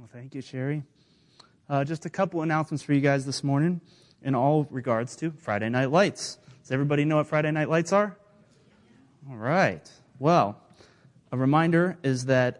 Well, thank you, Sherry. Just a couple announcements for you guys this morning in all regards to Friday Night Lights. Does everybody know what Friday Night Lights are? All right. Well, a reminder is that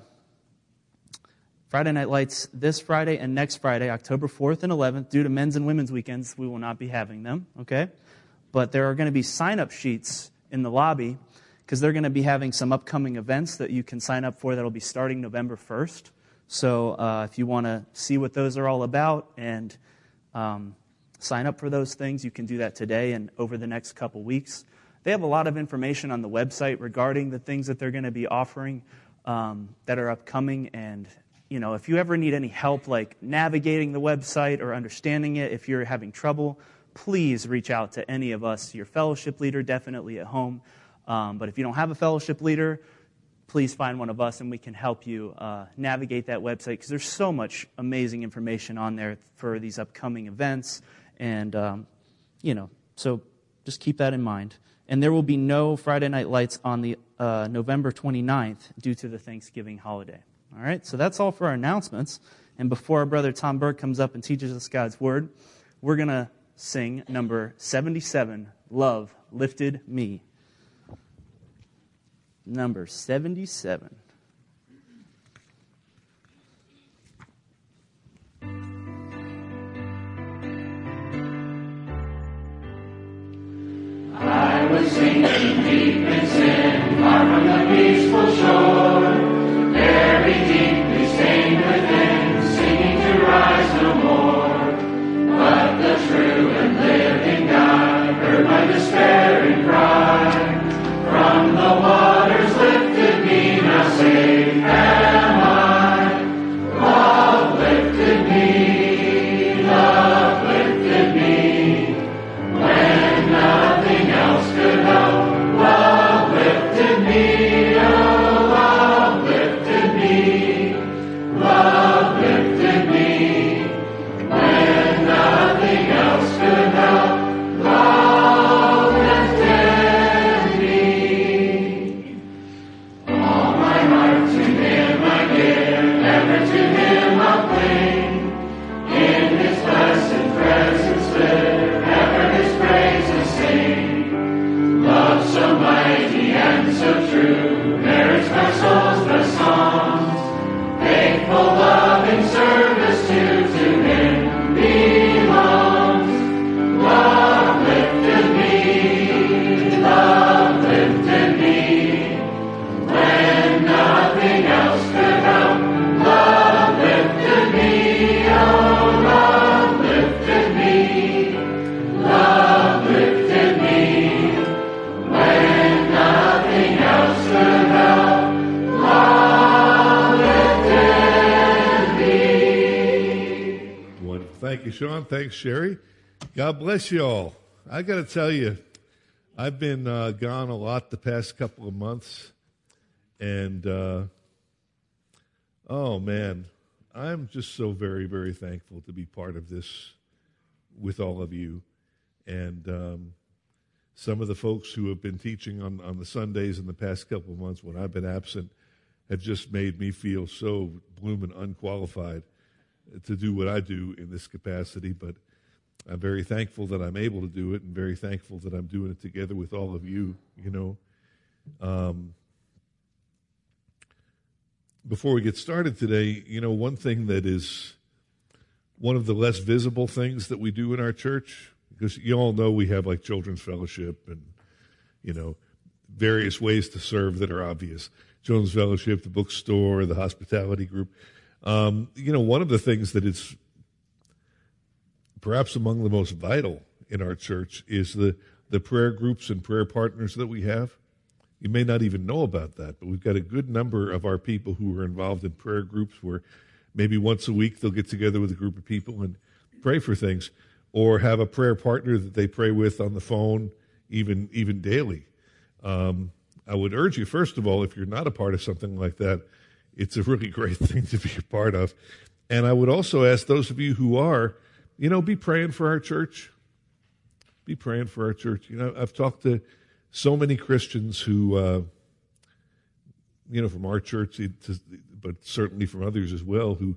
Friday Night Lights this Friday and next Friday, October 4th and 11th, due to men's and women's weekends, we will not be having them, okay? But there are going to be sign-up sheets in the lobby because they're going to be having some upcoming events that you can sign up for that will be starting November 1st. So if you want to see what those are all about and sign up for those things, you can do that today and over the next couple weeks. They have a lot of information on the website regarding the things that they're going to be offering that are upcoming. And, you know, if you ever need any help like navigating the website or understanding it, if you're having trouble, please reach out to any of us, your fellowship leader, definitely at home. But if you don't have a fellowship leader, please find one of us and we can help you navigate that website because there's so much amazing information on there for these upcoming events. And, so just keep that in mind. And there will be no Friday Night Lights on the November 29th due to the Thanksgiving holiday. All right, so that's all for our announcements. And before our brother Tom Burke comes up and teaches us God's Word, we're going to sing number 77, Love Lifted Me. Number 77. I was sinking deep in sin, far from the peaceful shore, very deeply stained within, sinking to rise no more. But the true and living God heard my despairing cry. From the waters lifted me, now safe am I. Love lifted me, love lifted me. When nothing else could help, love lifted me, oh, love lifted me. Love lifted me. When nothing else could help, love lifted me. All my heart to Him I give, ever to Him I'll cling. In His blessed presence live, ever His praises sing. Love so mighty and so true, merits my soul's best songs. Faithful, loving service to Him belongs. Love lifted me, love lifted me. When nothing else could help, love lifted me, oh, love lifted me. Love lifted me. When nothing else could help, love lifted me. Wonderful. Thank you, Sean. Thanks, Sherry. God bless you all. I got to tell you, I've been gone a lot the past couple of months, and oh man, I'm just so very, very thankful to be part of this with all of you. And some of the folks who have been teaching on the Sundays in the past couple of months when I've been absent have just made me feel so bloomin' unqualified to do what I do in this capacity. But I'm very thankful that I'm able to do it and very thankful that I'm doing it together with all of you, you know. Before we get started today, you know, one thing that is one of the less visible things that we do in our church, because you all know we have like children's fellowship and, you know, various ways to serve that are obvious. Children's fellowship, the bookstore, the hospitality group. You know, one of the things that is perhaps among the most vital in our church is the prayer groups and prayer partners that we have. You may not even know about that, but we've got a good number of our people who are involved in prayer groups where maybe once a week they'll get together with a group of people and pray for things, or have a prayer partner that they pray with on the phone, even daily. I would urge you, first of all, if you're not a part of something like that, it's a really great thing to be a part of. And I would also ask those of you who are, you know, be praying for our church. Be praying for our church. You know, I've talked to so many Christians who, you know, from our church, but certainly from others as well, who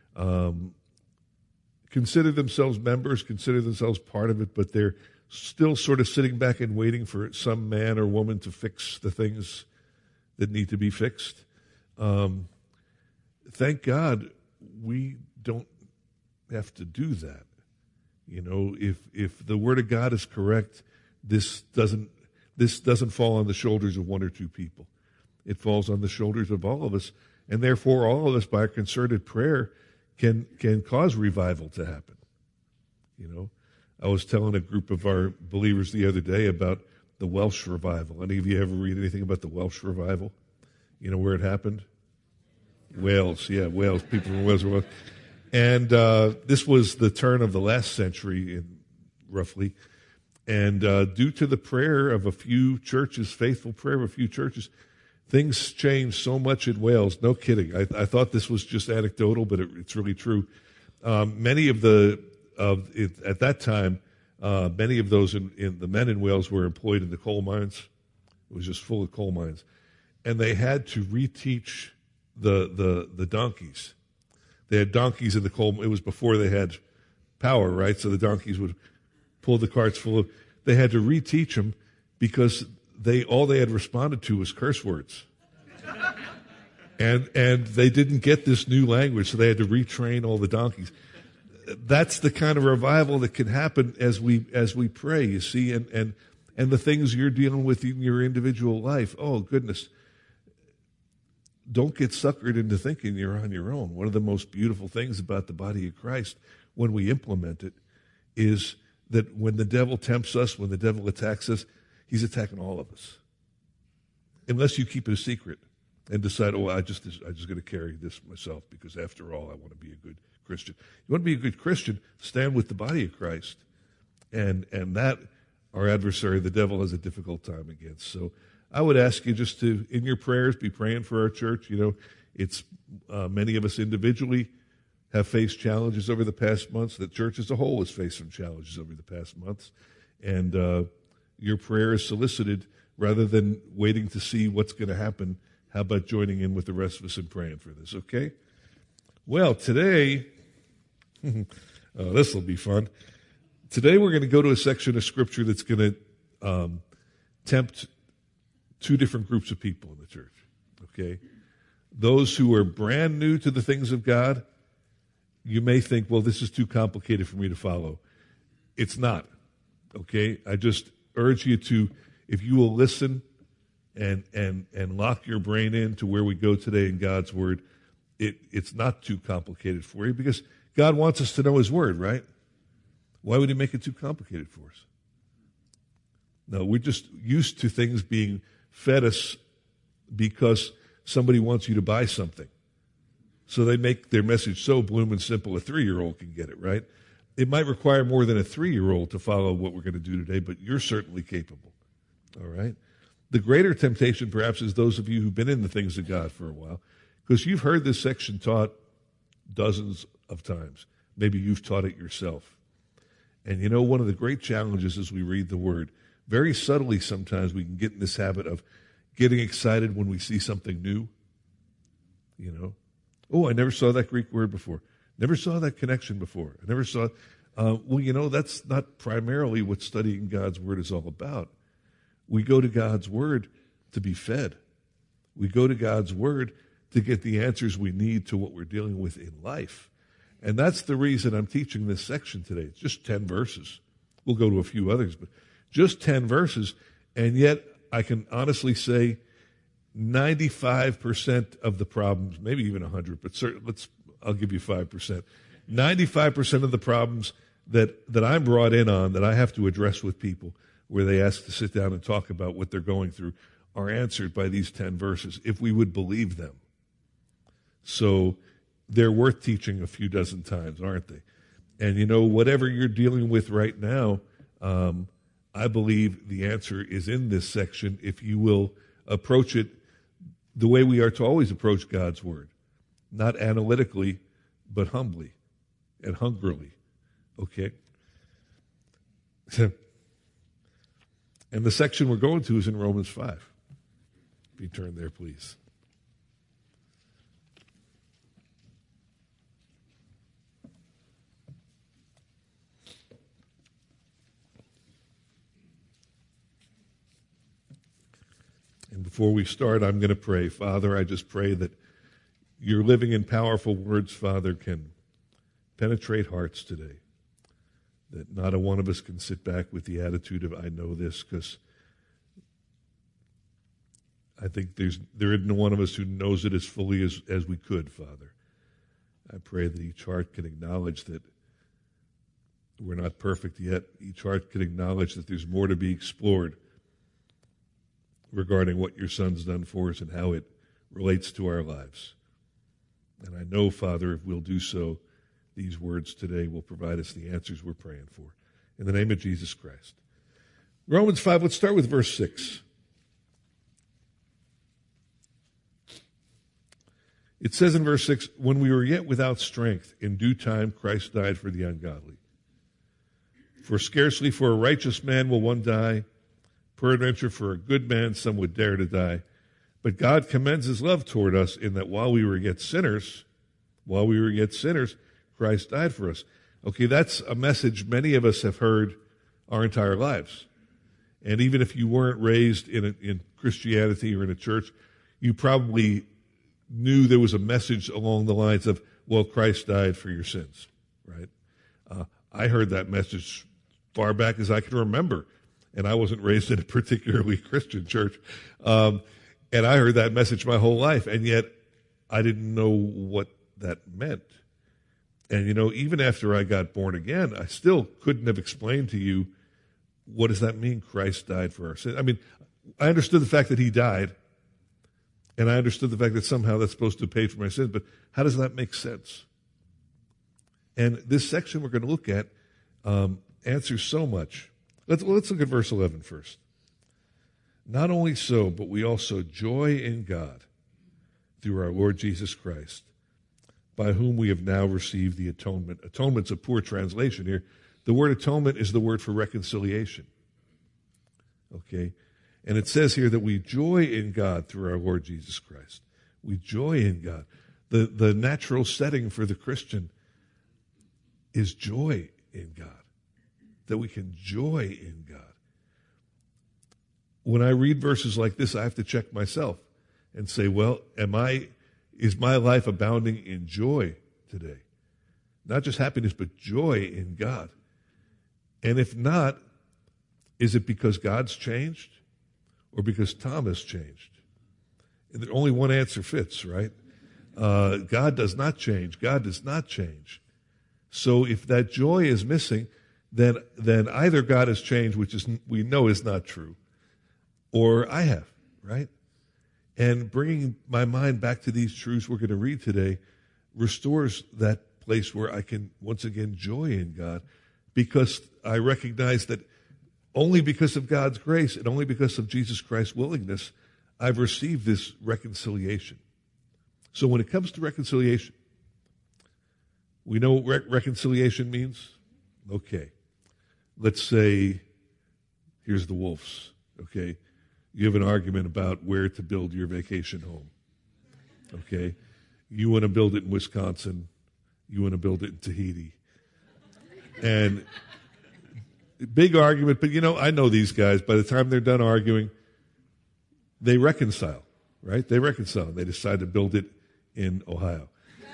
consider themselves members, consider themselves part of it, but they're still sort of sitting back and waiting for some man or woman to fix the things that need to be fixed. Thank God we don't have to do that. You know, if the Word of God is correct, this doesn't fall on the shoulders of one or two people. It falls on the shoulders of all of us, and therefore all of us, by our concerted prayer, can cause revival to happen. You know, I was telling a group of our believers the other day about the Welsh revival. Any of you ever read anything about the Welsh revival? You know where it happened? Wales, yeah, Wales. People from Wales. And this was the turn of the last century, roughly. And due to the prayer of a few churches, faithful prayer of a few churches, things changed so much in Wales. No kidding. I thought this was just anecdotal, but it's really true. Many of at that time, many of those in the men in Wales were employed in the coal mines. It was just full of coal mines, and they had to reteach the donkeys. They had donkeys in the coal. It was before they had power, right? So the donkeys would pull the carts full of. They had to reteach them because all they had responded to was curse words, and they didn't get this new language, so they had to retrain all the donkeys. That's the kind of revival that can happen as we pray. You see, and the things you're dealing with in your individual life. Oh goodness. Don't get suckered into thinking you're on your own. One of the most beautiful things about the body of Christ, when we implement it, is that when the devil tempts us, when the devil attacks us, he's attacking all of us. Unless you keep it a secret and decide, I just got to carry this myself because after all, I want to be a good Christian. You want to be a good Christian, stand with the body of Christ. And that, our adversary, the devil, has a difficult time against. So I would ask you just to, in your prayers, be praying for our church. You know, it's many of us individually have faced challenges over the past months. The church as a whole has faced some challenges over the past months. And your prayer is solicited rather than waiting to see what's going to happen. How about joining in with the rest of us in praying for this, okay? Well, today, this will be fun. Today we're going to go to a section of Scripture that's going to tempt two different groups of people in the church, okay? Those who are brand new to the things of God, you may think, well, this is too complicated for me to follow. It's not, okay? I just urge you to, if you will listen and lock your brain in to where we go today in God's Word, it's not too complicated for you because God wants us to know His Word, right? Why would He make it too complicated for us? No, we're just used to things being fed us because somebody wants you to buy something. So they make their message so blooming simple, a 3-year-old can get it, right? It might require more than a 3-year-old to follow what we're going to do today, but you're certainly capable, all right? The greater temptation, perhaps, is those of you who've been in the things of God for a while, because you've heard this section taught dozens of times. Maybe you've taught it yourself. And you know, one of the great challenges as we read the Word, very subtly sometimes we can get in this habit of getting excited when we see something new. You know, oh, I never saw that Greek word before. Never saw that connection before. I never saw. Well, you know, that's not primarily what studying God's Word is all about. We go to God's Word to be fed. We go to God's Word to get the answers we need to what we're dealing with in life. And that's the reason I'm teaching this section today. It's just 10 verses. We'll go to a few others, but just 10 verses. And yet I can honestly say 95% of the problems, maybe even 100, but I'll give you 5%. 95% of the problems that I'm brought in on, that I have to address with people, where they ask to sit down and talk about what they're going through, are answered by these 10 verses, if we would believe them. So they're worth teaching a few dozen times, aren't they? And you know, whatever you're dealing with right now, I believe the answer is in this section if you will approach it the way we are to always approach God's Word. Not analytically, but humbly and hungrily. Okay? And the section we're going to is in Romans 5. If you turn there, please. Before we start, I'm going to pray. Father, I just pray that your living and powerful words, Father, can penetrate hearts today. That not a one of us can sit back with the attitude of, I know this, because I think there isn't one of us who knows it as fully as we could, Father. I pray that each heart can acknowledge that we're not perfect yet. Each heart can acknowledge that there's more to be explored regarding what your Son's done for us and how it relates to our lives. And I know, Father, if we'll do so, these words today will provide us the answers we're praying for. In the name of Jesus Christ. Romans 5, let's start with verse 6. It says in verse 6, when we were yet without strength, in due time Christ died for the ungodly. For scarcely for a righteous man will one die. Peradventure for a good man some would dare to die. But God commends his love toward us in that while we were yet sinners, Christ died for us. Okay, that's a message many of us have heard our entire lives. And even if you weren't raised in Christianity or in a church, you probably knew there was a message along the lines of, well, Christ died for your sins, right? I heard that message far back as I can remember, and I wasn't raised in a particularly Christian church. And I heard that message my whole life, and yet I didn't know what that meant. And, even after I got born again, I still couldn't have explained to you, what does that mean, Christ died for our sins? I mean, I understood the fact that he died, and I understood the fact that somehow that's supposed to pay for my sins, but how does that make sense? And this section we're going to look at answers so much. Let's look at verse 11 first. Not only so, but we also joy in God through our Lord Jesus Christ, by whom we have now received the atonement. Atonement's a poor translation here. The word atonement is the word for reconciliation. Okay? And it says here that we joy in God through our Lord Jesus Christ. We joy in God. The natural setting for the Christian is joy in God. That we can joy in God. When I read verses like this, I have to check myself and say, well, is my life abounding in joy today? Not just happiness, but joy in God. And if not, is it because God's changed or because Tom has changed? And only one answer fits, right? God does not change. God does not change. So if that joy is missing, then either God has changed, which we know is not true, or I have, right? And bringing my mind back to these truths we're going to read today restores that place where I can once again joy in God, because I recognize that only because of God's grace and only because of Jesus Christ's willingness, I've received this reconciliation. So when it comes to reconciliation, we know what reconciliation means? Okay. Let's say, here's the Wolves, okay? You have an argument about where to build your vacation home, okay? You want to build it in Wisconsin. You want to build it in Tahiti. And big argument, but I know these guys. By the time they're done arguing, they reconcile, right? They reconcile. They decide to build it in Ohio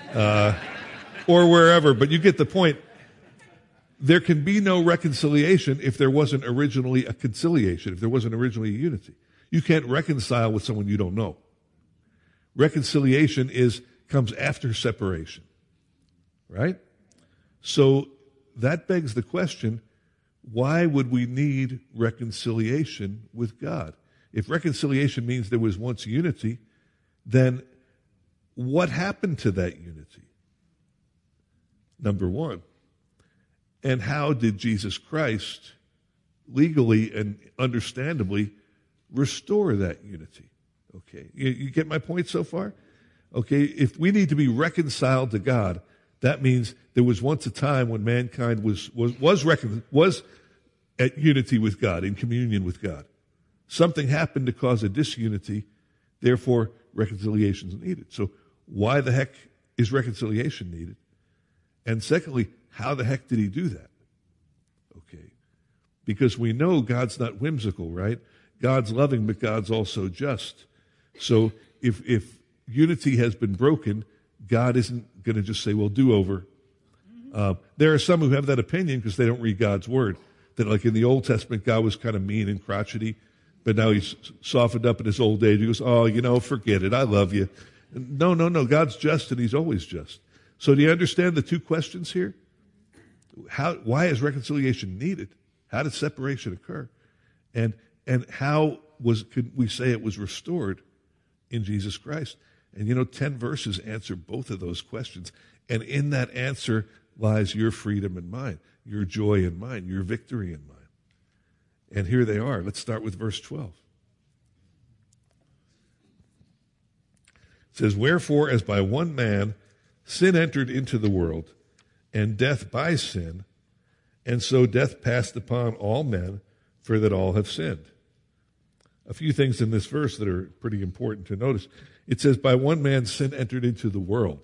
or wherever, but you get the point. There can be no reconciliation if there wasn't originally a conciliation, if there wasn't originally a unity. You can't reconcile with someone you don't know. Reconciliation comes after separation, right? So that begs the question, why would we need reconciliation with God? If reconciliation means there was once unity, then what happened to that unity? Number one. And how did Jesus Christ legally and understandably restore that unity? Okay, you get my point so far? Okay, if we need to be reconciled to God, that means there was once a time when mankind was at unity with God, in communion with God. Something happened to cause a disunity, therefore reconciliation is needed. So why the heck is reconciliation needed? And secondly, how the heck did he do that? Okay. Because we know God's not whimsical, right? God's loving, but God's also just. So if unity has been broken, God isn't going to just say, well, do over. There are some who have that opinion because they don't read God's word. That like in the Old Testament, God was kind of mean and crotchety, but now he's softened up in his old age. He goes, oh, forget it. I love you. No. God's just and he's always just. So do you understand the two questions here? Why is reconciliation needed? How did separation occur? And how could we say it was restored in Jesus Christ? And 10 verses answer both of those questions. And in that answer lies your freedom and mine, your joy and mine, your victory and mine. And here they are. Let's start with verse 12. It says, wherefore, as by one man sin entered into the world, and death by sin, and so death passed upon all men, for that all have sinned. A few things in this verse that are pretty important to notice. It says, by one man sin entered into the world.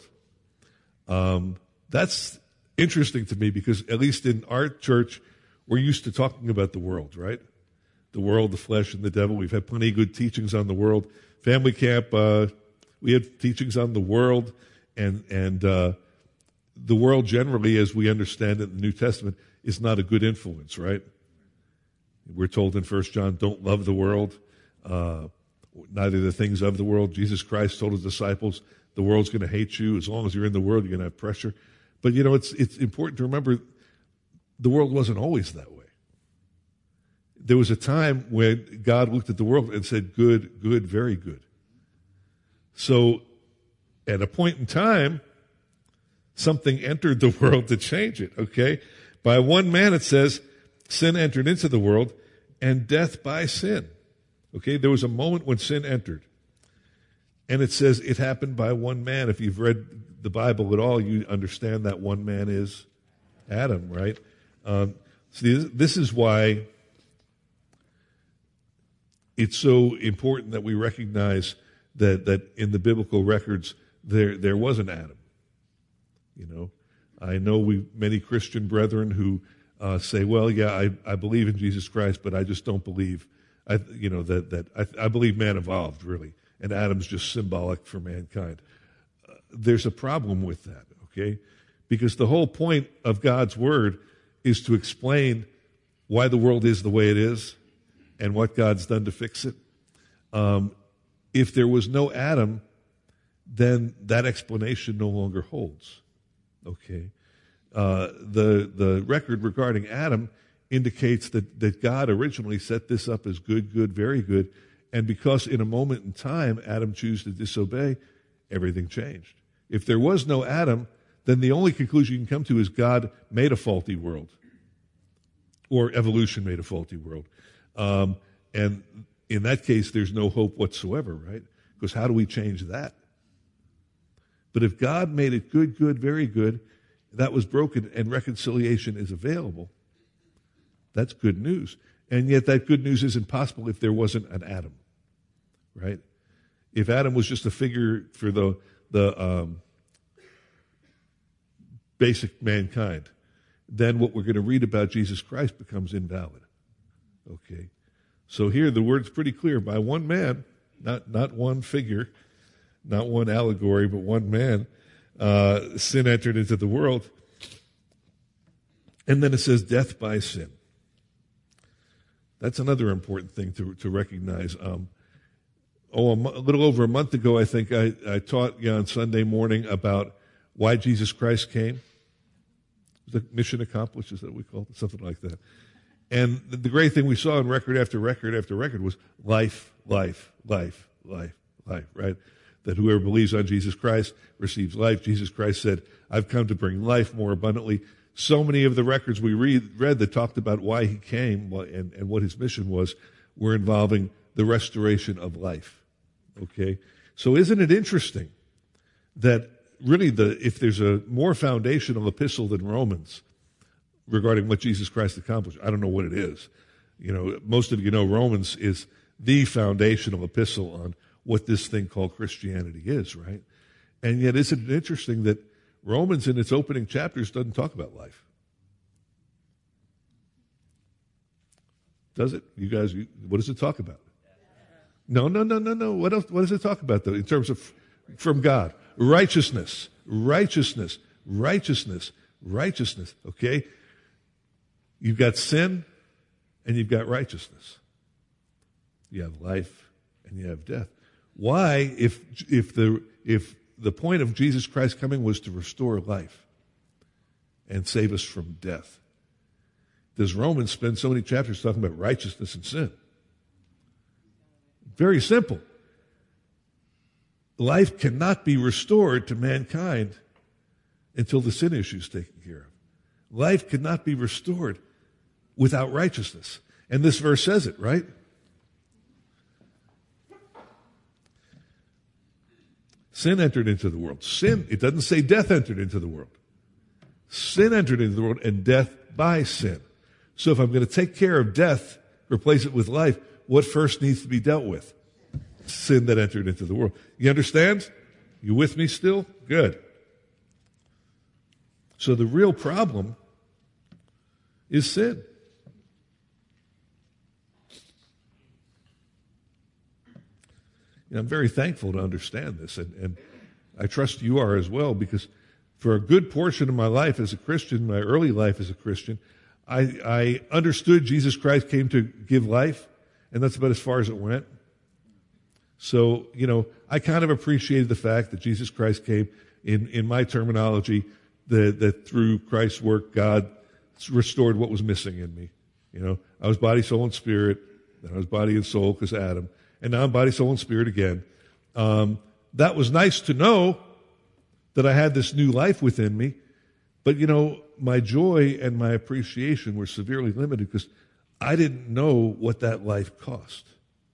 That's interesting to me because at least in our church, we're used to talking about the world, right? The world, the flesh, and the devil. We've had plenty of good teachings on the world. Family camp, we had teachings on the world, and the world generally, as we understand it in the New Testament, is not a good influence, right? We're told in 1 John, don't love the world, neither the things of the world. Jesus Christ told his disciples, the world's going to hate you. As long as you're in the world, you're going to have pressure. But, it's important to remember the world wasn't always that way. There was a time when God looked at the world and said, good, good, very good. So at a point in time, something entered the world to change it, okay? By one man, it says, sin entered into the world, and death by sin. Okay, there was a moment when sin entered. And it says it happened by one man. If you've read the Bible at all, you understand that one man is Adam, right? This is why it's so important that we recognize that in the biblical records there was an Adam. I know many Christian brethren who say, well, yeah, I believe in Jesus Christ, but I just don't believe, I believe man evolved, really, and Adam's just symbolic for mankind. There's a problem with that, okay? Because the whole point of God's word is to explain why the world is the way it is and what God's done to fix it. If there was no Adam, then that explanation no longer holds. Okay, the record regarding Adam indicates that God originally set this up as good, good, very good, and because in a moment in time Adam chose to disobey, everything changed. If there was no Adam, then the only conclusion you can come to is God made a faulty world, or evolution made a faulty world, and in that case there's no hope whatsoever, right? Because how do we change that? But if God made it good, good, very good, that was broken and reconciliation is available, that's good news. And yet that good news isn't possible if there wasn't an Adam, right? If Adam was just a figure for the basic mankind, then what we're going to read about Jesus Christ becomes invalid. Okay? So here the word's pretty clear. By one man, not one figure, not one allegory, but one man, sin entered into the world. And then it says death by sin. That's another important thing to recognize. A little over a month ago, I think I taught on Sunday morning about why Jesus Christ came. The mission accomplished, is that what we call it? Something like that. And the great thing we saw in record after record after record was life, life, life, life, life, right? That whoever believes on Jesus Christ receives life. Jesus Christ said, I've come to bring life more abundantly. So many of the records we read that talked about why he came and what his mission was were involving the restoration of life. Okay? So isn't it interesting that really if there's a more foundational epistle than Romans regarding what Jesus Christ accomplished, I don't know what it is. Most of you know Romans is the foundational epistle on what this thing called Christianity is, right? And yet isn't it interesting that Romans in its opening chapters doesn't talk about life? Does it? You guys, what does it talk about? No. What else? What does it talk about, though, in terms of from God? Righteousness. Okay? You've got sin and you've got righteousness. You have life and you have death. Why, if the point of Jesus Christ coming was to restore life and save us from death, does Romans spend so many chapters talking about righteousness and sin? Very simple. Life cannot be restored to mankind until the sin issue is taken care of. Life cannot be restored without righteousness. And this verse says it, right? Sin entered into the world. Sin, it doesn't say death entered into the world. Sin entered into the world and death by sin. So if I'm going to take care of death, replace it with life, what first needs to be dealt with? Sin that entered into the world. You understand? You with me still? Good. So the real problem is sin. I'm very thankful to understand this, and I trust you are as well, because for a good portion of my life as a Christian, my early life as a Christian, I understood Jesus Christ came to give life, and that's about as far as it went. So, I kind of appreciated the fact that Jesus Christ came, in my terminology, that through Christ's work, God restored what was missing in me. I was body, soul, and spirit, then I was body and soul because Adam, and now I'm body, soul, and spirit again. That was nice to know that I had this new life within me, but my joy and my appreciation were severely limited because I didn't know what that life cost.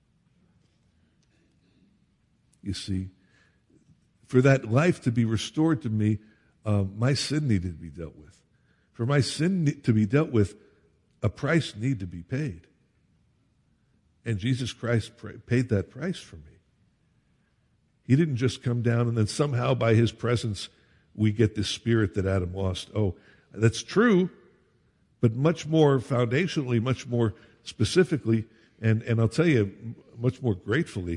You see, for that life to be restored to me, my sin needed to be dealt with. For my sin to be dealt with, a price needed to be paid. And Jesus Christ paid that price for me. He didn't just come down and then somehow by his presence we get this spirit that Adam lost. Oh, that's true, but much more foundationally, much more specifically, and I'll tell you, much more gratefully,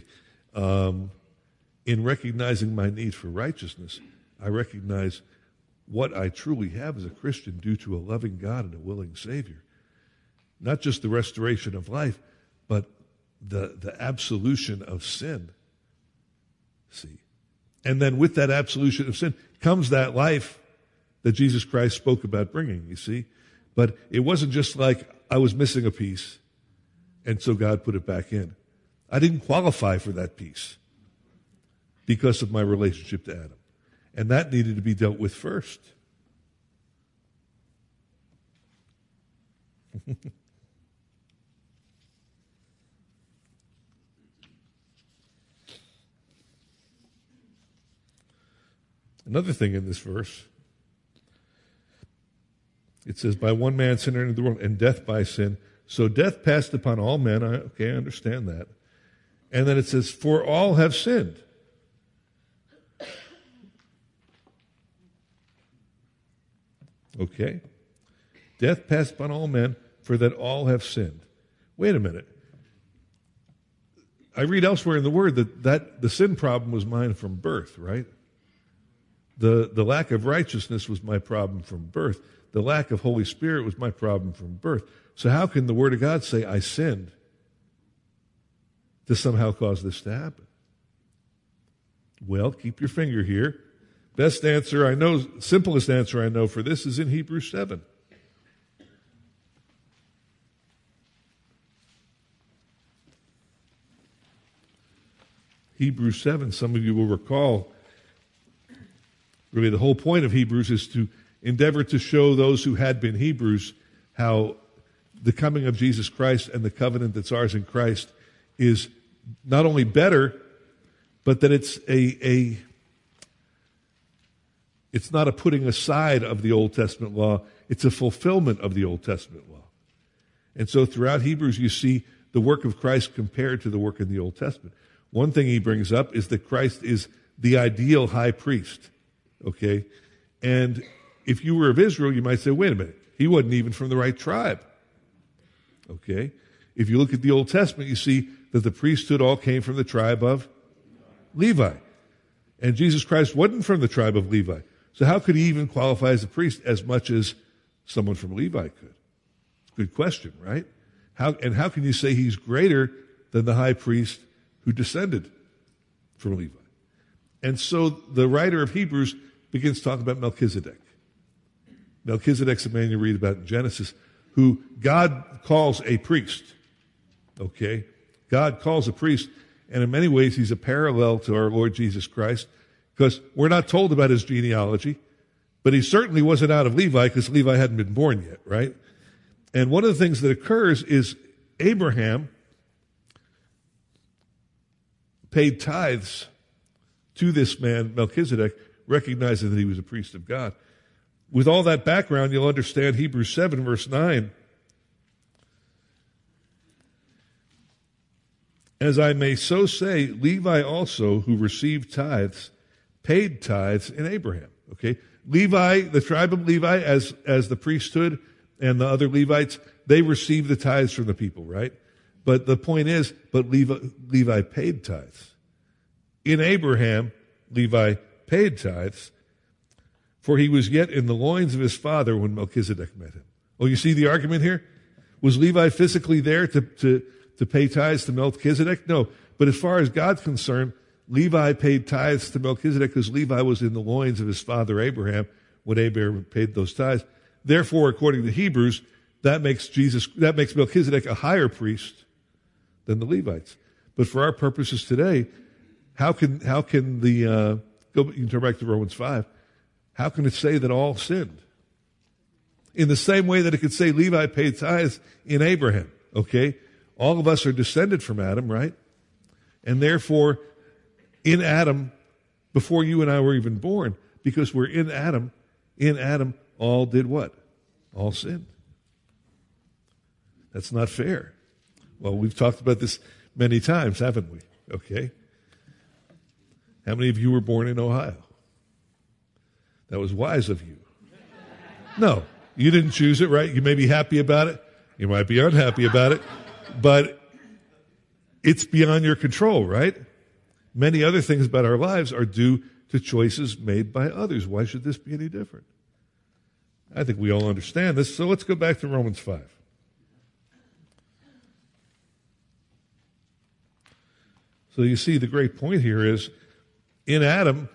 in recognizing my need for righteousness, I recognize what I truly have as a Christian due to a loving God and a willing Savior. Not just the restoration of life, but the absolution of sin. See? And then with that absolution of sin comes that life that Jesus Christ spoke about bringing, you see? But it wasn't just like I was missing a piece, and so God put it back in. I didn't qualify for that piece because of my relationship to Adam. And that needed to be dealt with first. Another thing in this verse, it says, by one man sin entered the world, and death by sin. So death passed upon all men. I understand that. And then it says, for all have sinned. Okay. Death passed upon all men, for that all have sinned. Wait a minute. I read elsewhere in the Word that the sin problem was mine from birth, right? The lack of righteousness was my problem from birth. The lack of Holy Spirit was my problem from birth. So how can the Word of God say I sinned to somehow cause this to happen? Well, keep your finger here. Best answer I know, simplest answer I know for this is in Hebrews 7. Hebrews 7, some of you will recall, really the whole point of Hebrews is to endeavor to show those who had been Hebrews how the coming of Jesus Christ and the covenant that's ours in Christ is not only better, but that it's it's not a putting aside of the Old Testament law, it's a fulfillment of the Old Testament law. And so throughout Hebrews you see the work of Christ compared to the work in the Old Testament. One thing he brings up is that Christ is the ideal high priest. Okay? And if you were of Israel, you might say, wait a minute, he wasn't even from the right tribe. Okay? if you look at the Old Testament, you see that the priesthood all came from the tribe of Levi. And Jesus Christ wasn't from the tribe of Levi. So how could he even qualify as a priest as much as someone from Levi could? Good question, right? How can you say he's greater than the high priest who descended from Levi? And so the writer of Hebrews begins talking about Melchizedek. Melchizedek's a man you read about in Genesis, who God calls a priest. Okay? God calls a priest, and in many ways he's a parallel to our Lord Jesus Christ, because we're not told about his genealogy, but he certainly wasn't out of Levi because Levi hadn't been born yet, right? And one of the things that occurs is Abraham paid tithes to this man, Melchizedek, recognizing that he was a priest of God. With all that background, you'll understand Hebrews 7, verse 9. As I may so say, Levi also, who received tithes, paid tithes in Abraham. Okay? Levi, the tribe of Levi, as the priesthood and the other Levites, they received the tithes from the people, right? But the point is, but Levi paid tithes. In Abraham, Levi paid tithes, for he was yet in the loins of his father when Melchizedek met him. Oh, you see the argument here? Was Levi physically there to pay tithes to Melchizedek? No. But as far as God's concerned, Levi paid tithes to Melchizedek because Levi was in the loins of his father Abraham when Abraham paid those tithes. Therefore, according to Hebrews, that makes Melchizedek a higher priest than the Levites. But for our purposes today, how can you can turn back to Romans 5, how can it say that all sinned? In the same way that it could say Levi paid tithes in Abraham, okay? All of us are descended from Adam, right? And therefore, in Adam, before you and I were even born, because we're in Adam, all did what? All sinned. That's not fair. Well, we've talked about this many times, haven't we? Okay. How many of you were born in Ohio? That was wise of you. No, you didn't choose it, right? You may be happy about it. You might be unhappy about it. But it's beyond your control, right? Many other things about our lives are due to choices made by others. Why should this be any different? I think we all understand this. So let's go back to Romans 5. So you see, the great point here is, in Adam,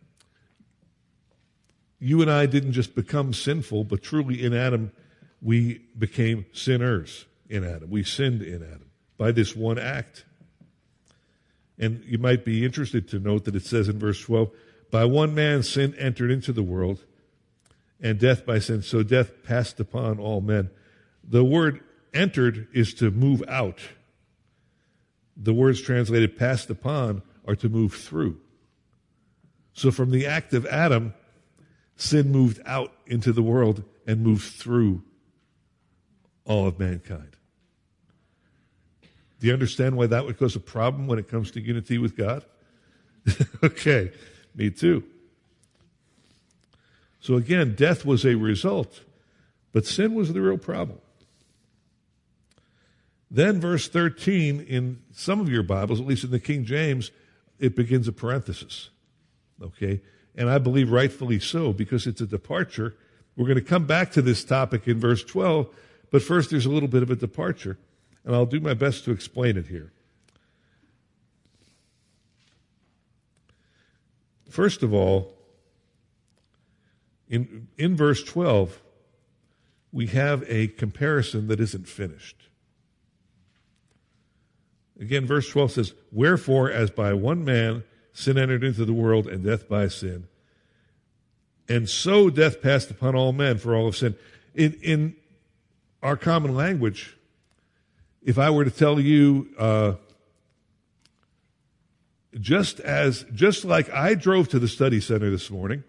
you and I didn't just become sinful, but truly in Adam, we became sinners in Adam. We sinned in Adam by this one act. And you might be interested to note that it says in verse 12, by one man sin entered into the world, and death by sin. So death passed upon all men. The word entered is to move out. The words translated passed upon are to move through. So from the act of Adam, sin moved out into the world and moved through all of mankind. Do you understand why that would cause a problem when it comes to unity with God? Okay, me too. So again, death was a result, but sin was the real problem. Then verse 13, in some of your Bibles, at least in the King James, it begins a parenthesis. Okay? And I believe rightfully so, because it's a departure. We're going to come back to this topic in verse 12, but first there's a little bit of a departure, and I'll do my best to explain it here. First of all, in verse 12, we have a comparison that isn't finished. Again, verse 12 says, wherefore, as by one man sin entered into the world, and death by sin, and so death passed upon all men, for all have sinned. In our common language, if I were to tell you, just like I drove to the study center this morning,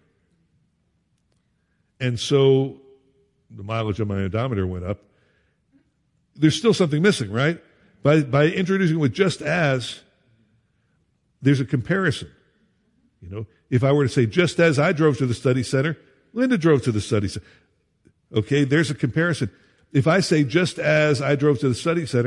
and so the mileage on my odometer went up, there's still something missing, right? By introducing with just as, there's a comparison. You know, if I were to say, just as I drove to the study center, Linda drove to the study center. Okay, there's a comparison. If I say, just as I drove to the study center,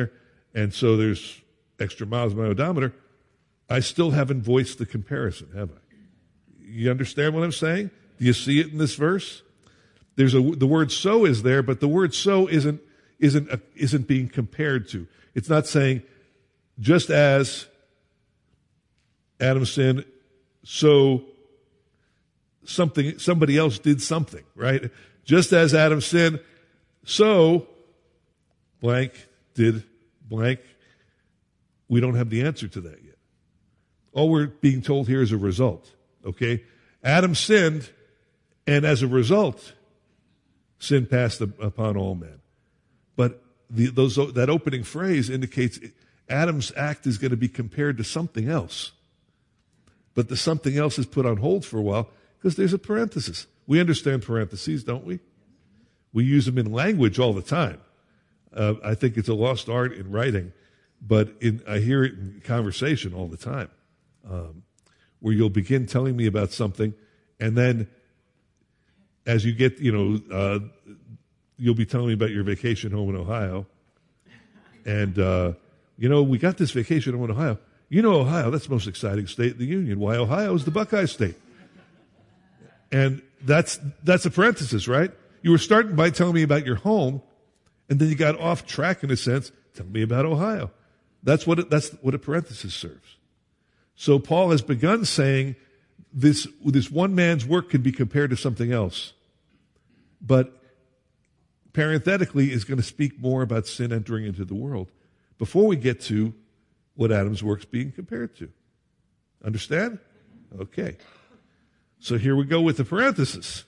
and so there's extra miles on my odometer, I still haven't voiced the comparison, have I? You understand what I'm saying? Do you see it in this verse? The word so is there, but the word so isn't being compared to. It's not saying just as Adam sinned, so somebody else did something, right? Just as Adam sinned, so blank did blank. We don't have the answer to that yet. All we're being told here is a result, okay? Adam sinned, and as a result, sin passed upon all men. But that opening phrase indicates Adam's act is going to be compared to something else. But the something else is put on hold for a while because there's a parenthesis. We understand parentheses, don't we? We use them in language all the time. I think it's a lost art in writing, but I hear it in conversation all the time, where you'll begin telling me about something, and then as you get, you'll be telling me about your vacation home in Ohio, and, we got this vacation home in Ohio. Ohio, that's the most exciting state in the Union. Why, Ohio is the Buckeye State. And that's a parenthesis, right? You were starting by telling me about your home, and then you got off track in a sense. Tell me about Ohio. That's what a parenthesis serves. So Paul has begun saying this one man's work can be compared to something else, but parenthetically is going to speak more about sin entering into the world before we get to what Adam's work's being compared to. Understand? Okay. So here we go with the parenthesis.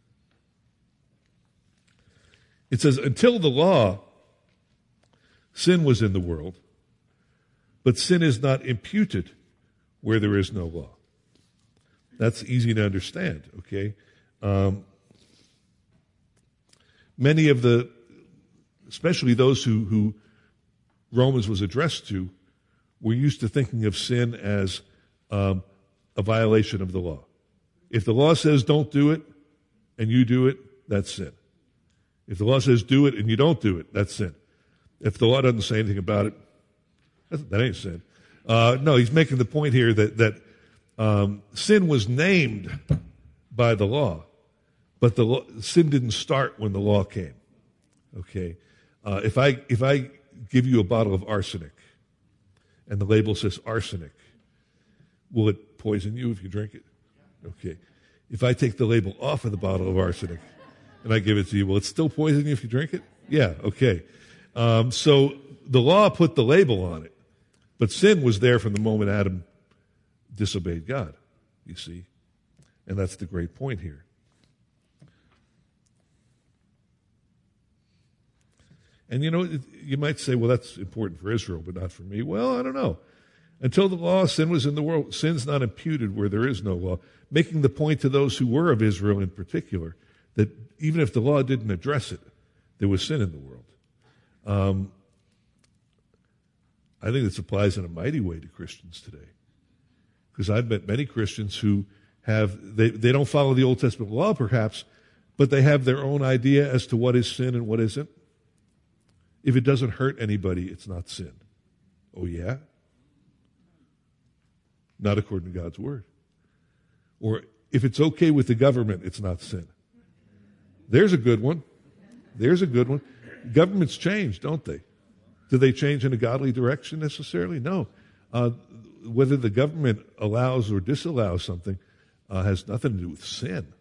It says, until the law, sin was in the world, but sin is not imputed where there is no law. That's easy to understand, okay? Many of especially those who Romans was addressed to, were used to thinking of sin as a violation of the law. If the law says don't do it, and you do it, that's sin. If the law says do it and you don't do it, that's sin. If the law doesn't say anything about it, that ain't sin. No, he's making the point here that sin was named by the law, but sin didn't start when the law came. Okay, if I give you a bottle of arsenic, and the label says arsenic, will it poison you if you drink it? Okay. If I take the label off of the bottle of arsenic and I give it to you, will it still poison you if you drink it? Yeah, okay. So the law put the label on it, but sin was there from the moment Adam disobeyed God, you see. And that's the great point here. And you might say, well, that's important for Israel, but not for me. Well, I don't know. Until the law, sin was in the world. Sin's not imputed where there is no law. Making the point to those who were of Israel in particular, that even if the law didn't address it, there was sin in the world. I think this applies in a mighty way to Christians today. Because I've met many Christians who they don't follow the Old Testament law perhaps, but they have their own idea as to what is sin and what isn't. If it doesn't hurt anybody, it's not sin. Oh, yeah? Not according to God's word. Or if it's okay with the government, it's not sin. There's a good one. There's a good one. Governments change, don't they? Do they change in a godly direction necessarily? No. Whether the government allows or disallows something has nothing to do with sin.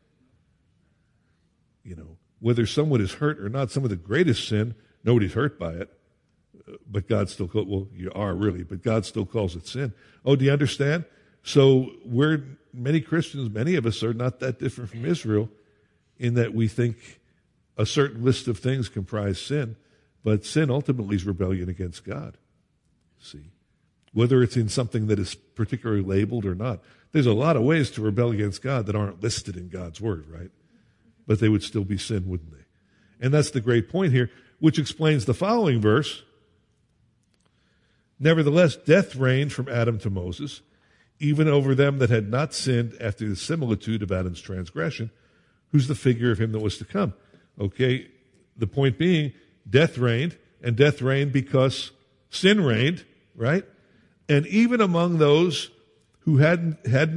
Whether someone is hurt or not, some of the greatest sin, nobody's hurt by it, but God still calls, well, you are really, but God still calls it sin. Oh, do you understand? So many Christians, many of us are not that different from Israel in that we think a certain list of things comprise sin, but sin ultimately is rebellion against God. See? Whether it's in something that is particularly labeled or not. There's a lot of ways to rebel against God that aren't listed in God's word, right? But they would still be sin, wouldn't they? And that's the great point here, which explains the following verse. Nevertheless, death reigned from Adam to Moses, even over them that had not sinned after the similitude of Adam's transgression, who's the figure of him that was to come. Okay, the point being, death reigned, and death reigned because sin reigned, right? And even among those who hadn't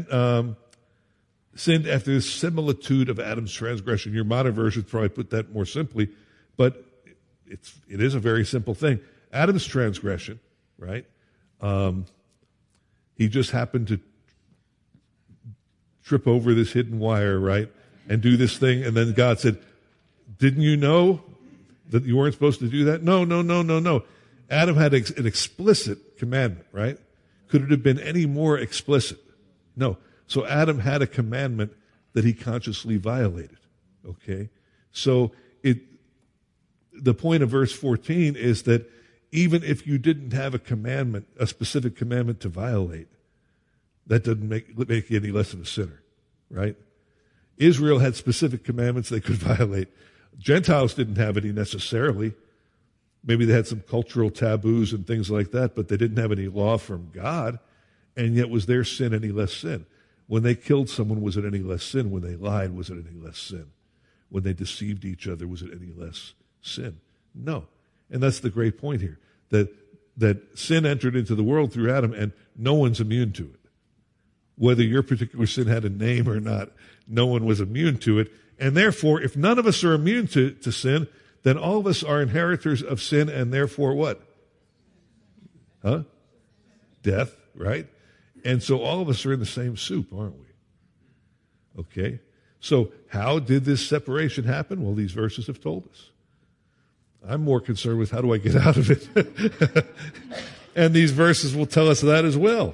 sinned after the similitude of Adam's transgression. Your modern versions probably put that more simply, but it is a very simple thing. Adam's transgression, right? He just happened to trip over this hidden wire, right? And do this thing, and then God said, didn't you know that you weren't supposed to do that? No. Adam had an explicit commandment, right? Could it have been any more explicit? No. So Adam had a commandment that he consciously violated, okay? So the point of verse 14 is that even if you didn't have a commandment, a specific commandment to violate, that doesn't make you any less of a sinner, right? Israel had specific commandments they could violate. Gentiles didn't have any necessarily. Maybe they had some cultural taboos and things like that, but they didn't have any law from God, and yet was their sin any less sin? When they killed someone, was it any less sin? When they lied, was it any less sin? When they deceived each other, was it any less sin? No. And that's the great point here, that sin entered into the world through Adam, and no one's immune to it. Whether your particular sin had a name or not, no one was immune to it. And therefore, if none of us are immune to sin, then all of us are inheritors of sin, and therefore what? Death, right? And so all of us are in the same soup, aren't we? Okay? So how did this separation happen? Well, these verses have told us. I'm more concerned with how do I get out of it? And these verses will tell us that as well.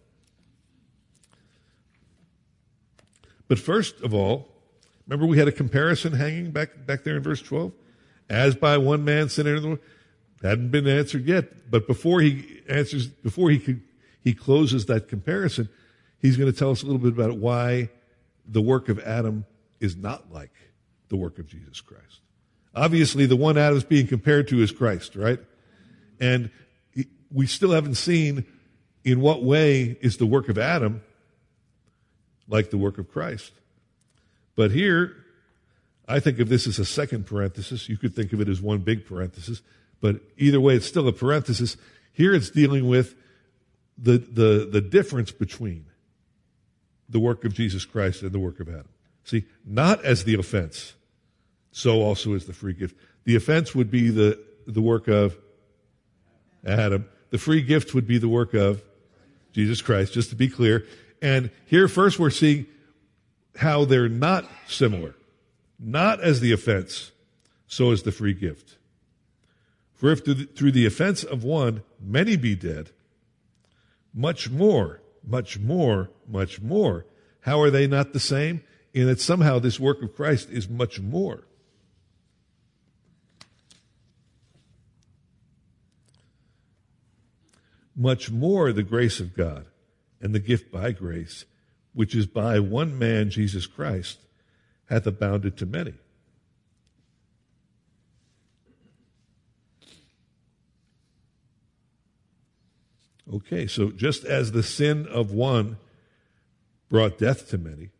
But first of all, remember we had a comparison hanging back there in verse 12? As by one man sin entered the world. Hadn't been answered yet. But before he closes that comparison, he's going to tell us a little bit about why the work of Adam is not like the work of Jesus Christ. Obviously, the one Adam's being compared to is Christ, right? And we still haven't seen in what way is the work of Adam like the work of Christ. But here, I think of this as a second parenthesis. You could think of it as one big parenthesis. But either way, it's still a parenthesis. Here it's dealing with the difference between the work of Jesus Christ and the work of Adam. See, not as the offense, so also is the free gift. The offense would be the work of Adam. The free gift would be the work of Jesus Christ, just to be clear. And here first we're seeing how they're not similar. Not as the offense, so is the free gift. For if through the offense of one many be dead, much more, how are they not the same? In that somehow this work of Christ is much more. Much more the grace of God and the gift by grace, which is by one man, Jesus Christ, hath abounded to many. Okay, so just as the sin of one brought death to many,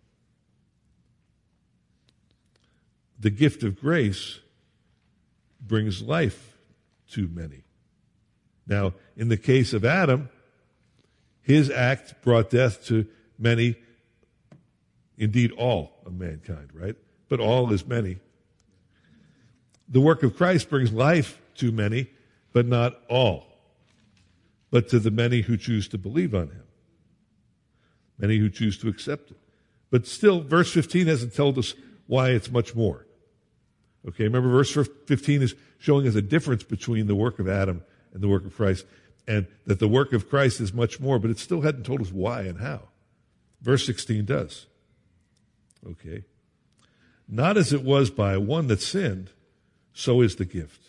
the gift of grace brings life to many. Now, in the case of Adam, his act brought death to many, indeed all of mankind, right? But all is many. The work of Christ brings life to many, but not all, but to the many who choose to believe on him, many who choose to accept it. But still, verse 15 hasn't told us why it's much more. Okay, remember verse 15 is showing us a difference between the work of Adam and the work of Christ, and that the work of Christ is much more, but it still hadn't told us why and how. Verse 16 does. Okay. Not as it was by one that sinned, so is the gift.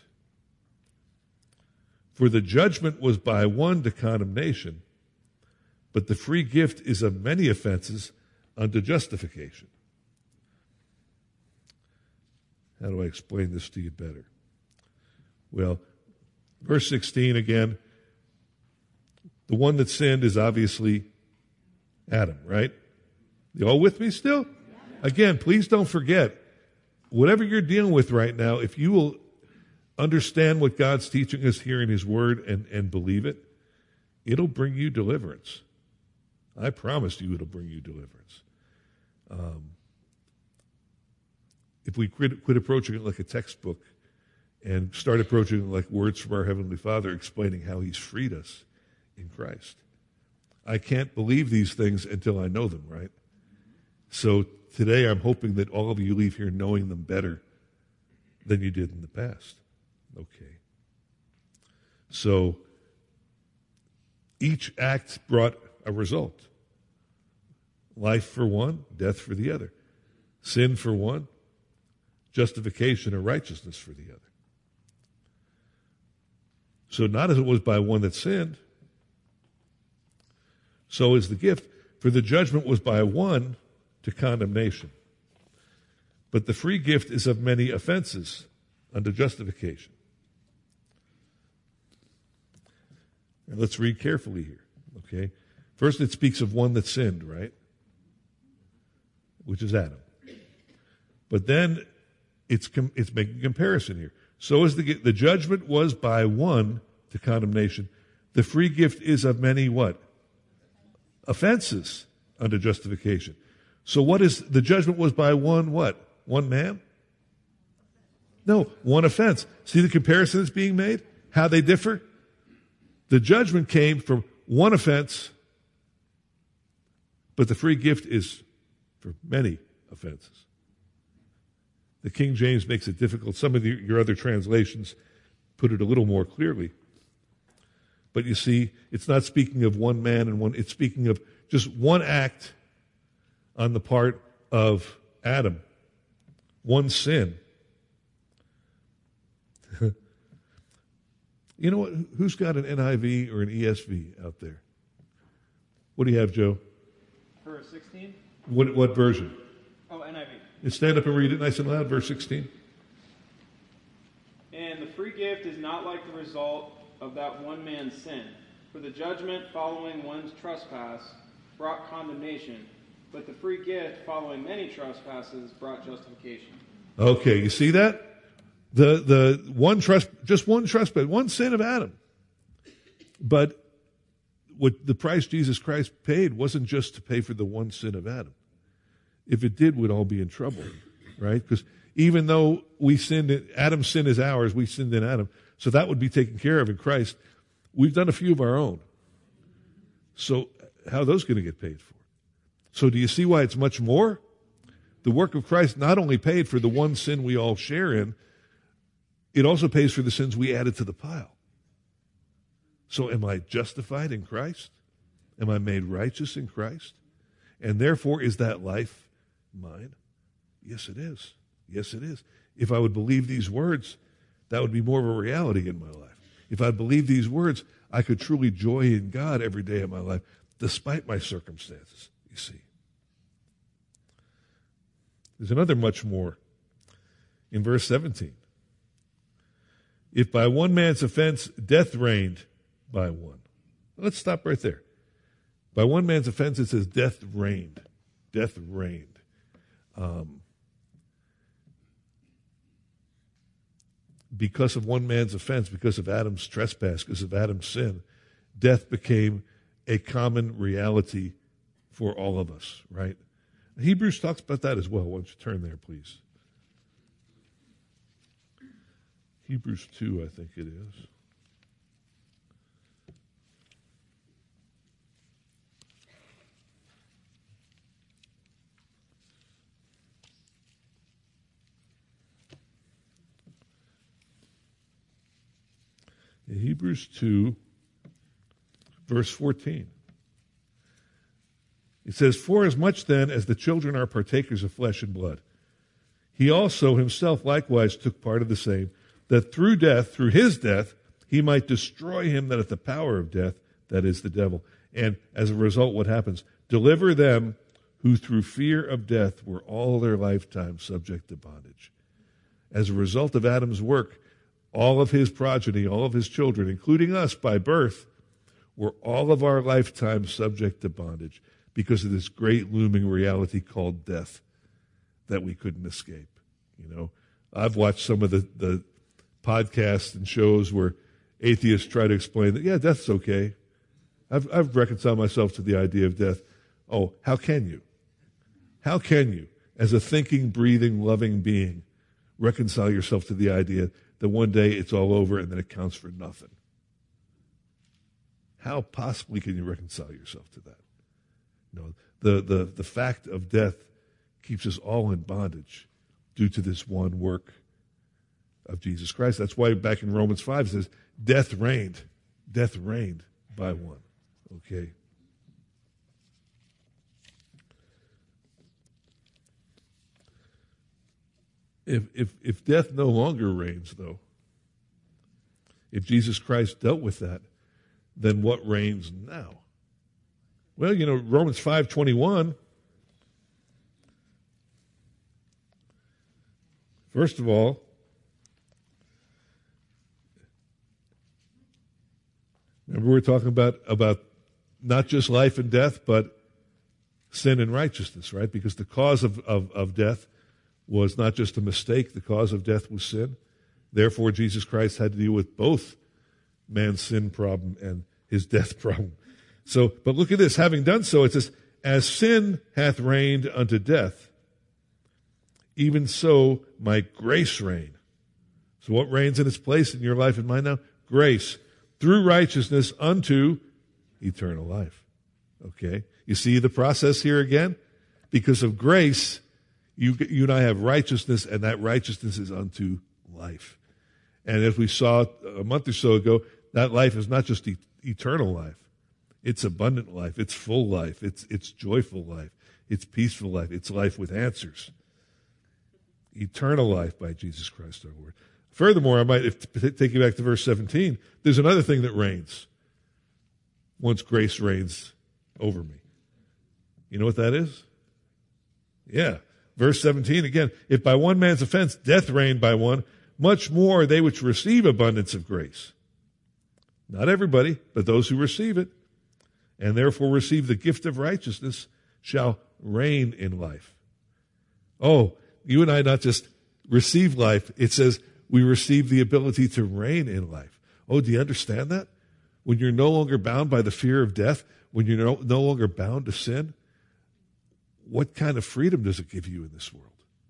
For the judgment was by one to condemnation, but the free gift is of many offenses unto justification. How do I explain this to you better? Well, verse 16 again, the one that sinned is obviously Adam, right? You all with me still? Again, please don't forget, whatever you're dealing with right now, if you will understand what God's teaching us here in His Word and believe it, it'll bring you deliverance. I promise you it'll bring you deliverance. If we quit approaching it like a textbook and start approaching it like words from our Heavenly Father explaining how He's freed us in Christ. I can't believe these things until I know them, right? So today I'm hoping that all of you leave here knowing them better than you did in the past. Okay. So each act brought a result. Life for one, death for the other. Sin for one, justification or righteousness for the other. So not as it was by one that sinned, so is the gift. For the judgment was by one to condemnation. But the free gift is of many offenses unto justification. And let's read carefully here, okay? First it speaks of one that sinned, right? Which is Adam. But then it's making a comparison here. So is the judgment was by one to condemnation. The free gift is of many what? Offenses unto justification. So what is, the judgment was by one what? One man? No, one offense. See the comparison that's being made? How they differ? The judgment came from one offense, but the free gift is for many offenses. The King James makes it difficult. Some of your other translations put it a little more clearly. But you see, it's not speaking of one man and one, it's speaking of just one act on the part of Adam. One sin. You know what? Who's got an NIV or an ESV out there? What do you have, Joe? Verse 16? What version? Oh, NIV. You stand up and read it nice and loud, verse 16. And the free gift is not like the result of that one man's sin. For the judgment following one's trespass brought condemnation, but the free gift following many trespasses brought justification. Okay, you see that? The one just one trespass, one sin of Adam. But what the price Jesus Christ paid wasn't just to pay for the one sin of Adam. If it did, we'd all be in trouble, right? Because even though we sinned, Adam's sin is ours, we sinned in Adam, so that would be taken care of in Christ. We've done a few of our own. So how are those going to get paid for? So do you see why it's much more? The work of Christ not only paid for the one sin we all share in, it also pays for the sins we added to the pile. So am I justified in Christ? Am I made righteous in Christ? And therefore, is that life mine? Yes, it is. Yes, it is. If I would believe these words, that would be more of a reality in my life. If I believe these words, I could truly joy in God every day of my life, despite my circumstances, you see. There's another much more in verse 17. If by one man's offense death reigned by one. Let's stop right there. By one man's offense it says death reigned. Death reigned. Because of one man's offense, because of Adam's trespass, because of Adam's sin, death became a common reality for all of us, right? Hebrews talks about that as well. Why don't you turn there, please? Hebrews 2, I think it is. In Hebrews 2, verse 14. It says, "For as much then as the children are partakers of flesh and blood, he also himself likewise took part of the same, that through death, through his death, he might destroy him that hath the power of death, that is the devil." And as a result, what happens? "Deliver them who through fear of death were all their lifetime subject to bondage." As a result of Adam's work, all of his progeny, all of his children, including us by birth, were all of our lifetime subject to bondage because of this great looming reality called death that we couldn't escape. You know, I've watched some of the podcasts and shows where atheists try to explain that, yeah, death's okay. I've reconciled myself to the idea of death. Oh, how can you? How can you, as a thinking, breathing, loving being, reconcile yourself to the idea that one day it's all over and then it counts for nothing? How possibly can you reconcile yourself to that? No, the fact of death keeps us all in bondage due to this one work of Jesus Christ. That's why back in Romans 5 it says, death reigned by one. Okay? If death no longer reigns, though, if Jesus Christ dealt with that, then what reigns now? Well, Romans 5:21. First of all, remember we're talking about not just life and death, but sin and righteousness, right? Because the cause of death was not just a mistake. The cause of death was sin. Therefore, Jesus Christ had to deal with both man's sin problem and his death problem. So, but look at this. Having done so, it says, as sin hath reigned unto death, even so might grace reign. So what reigns in its place in your life and mine now? Grace. Through righteousness unto eternal life. Okay? You see the process here again? Because of grace, you and I have righteousness, and that righteousness is unto life. And as we saw a month or so ago, that life is not just eternal life. It's abundant life. It's full life. It's joyful life. It's peaceful life. It's life with answers. Eternal life by Jesus Christ our Lord. Furthermore, I might take you back to verse 17. There's another thing that reigns once grace reigns over me. You know what that is? Yeah. Verse 17 again. If by one man's offense death reigned by one, much more they which receive abundance of grace. Not everybody, but those who receive it, and therefore receive the gift of righteousness, shall reign in life. Oh, you and I not just receive life, it says we receive the ability to reign in life. Oh, do you understand that? When you're no longer bound by the fear of death, when you're no longer bound to sin, what kind of freedom does it give you in this world?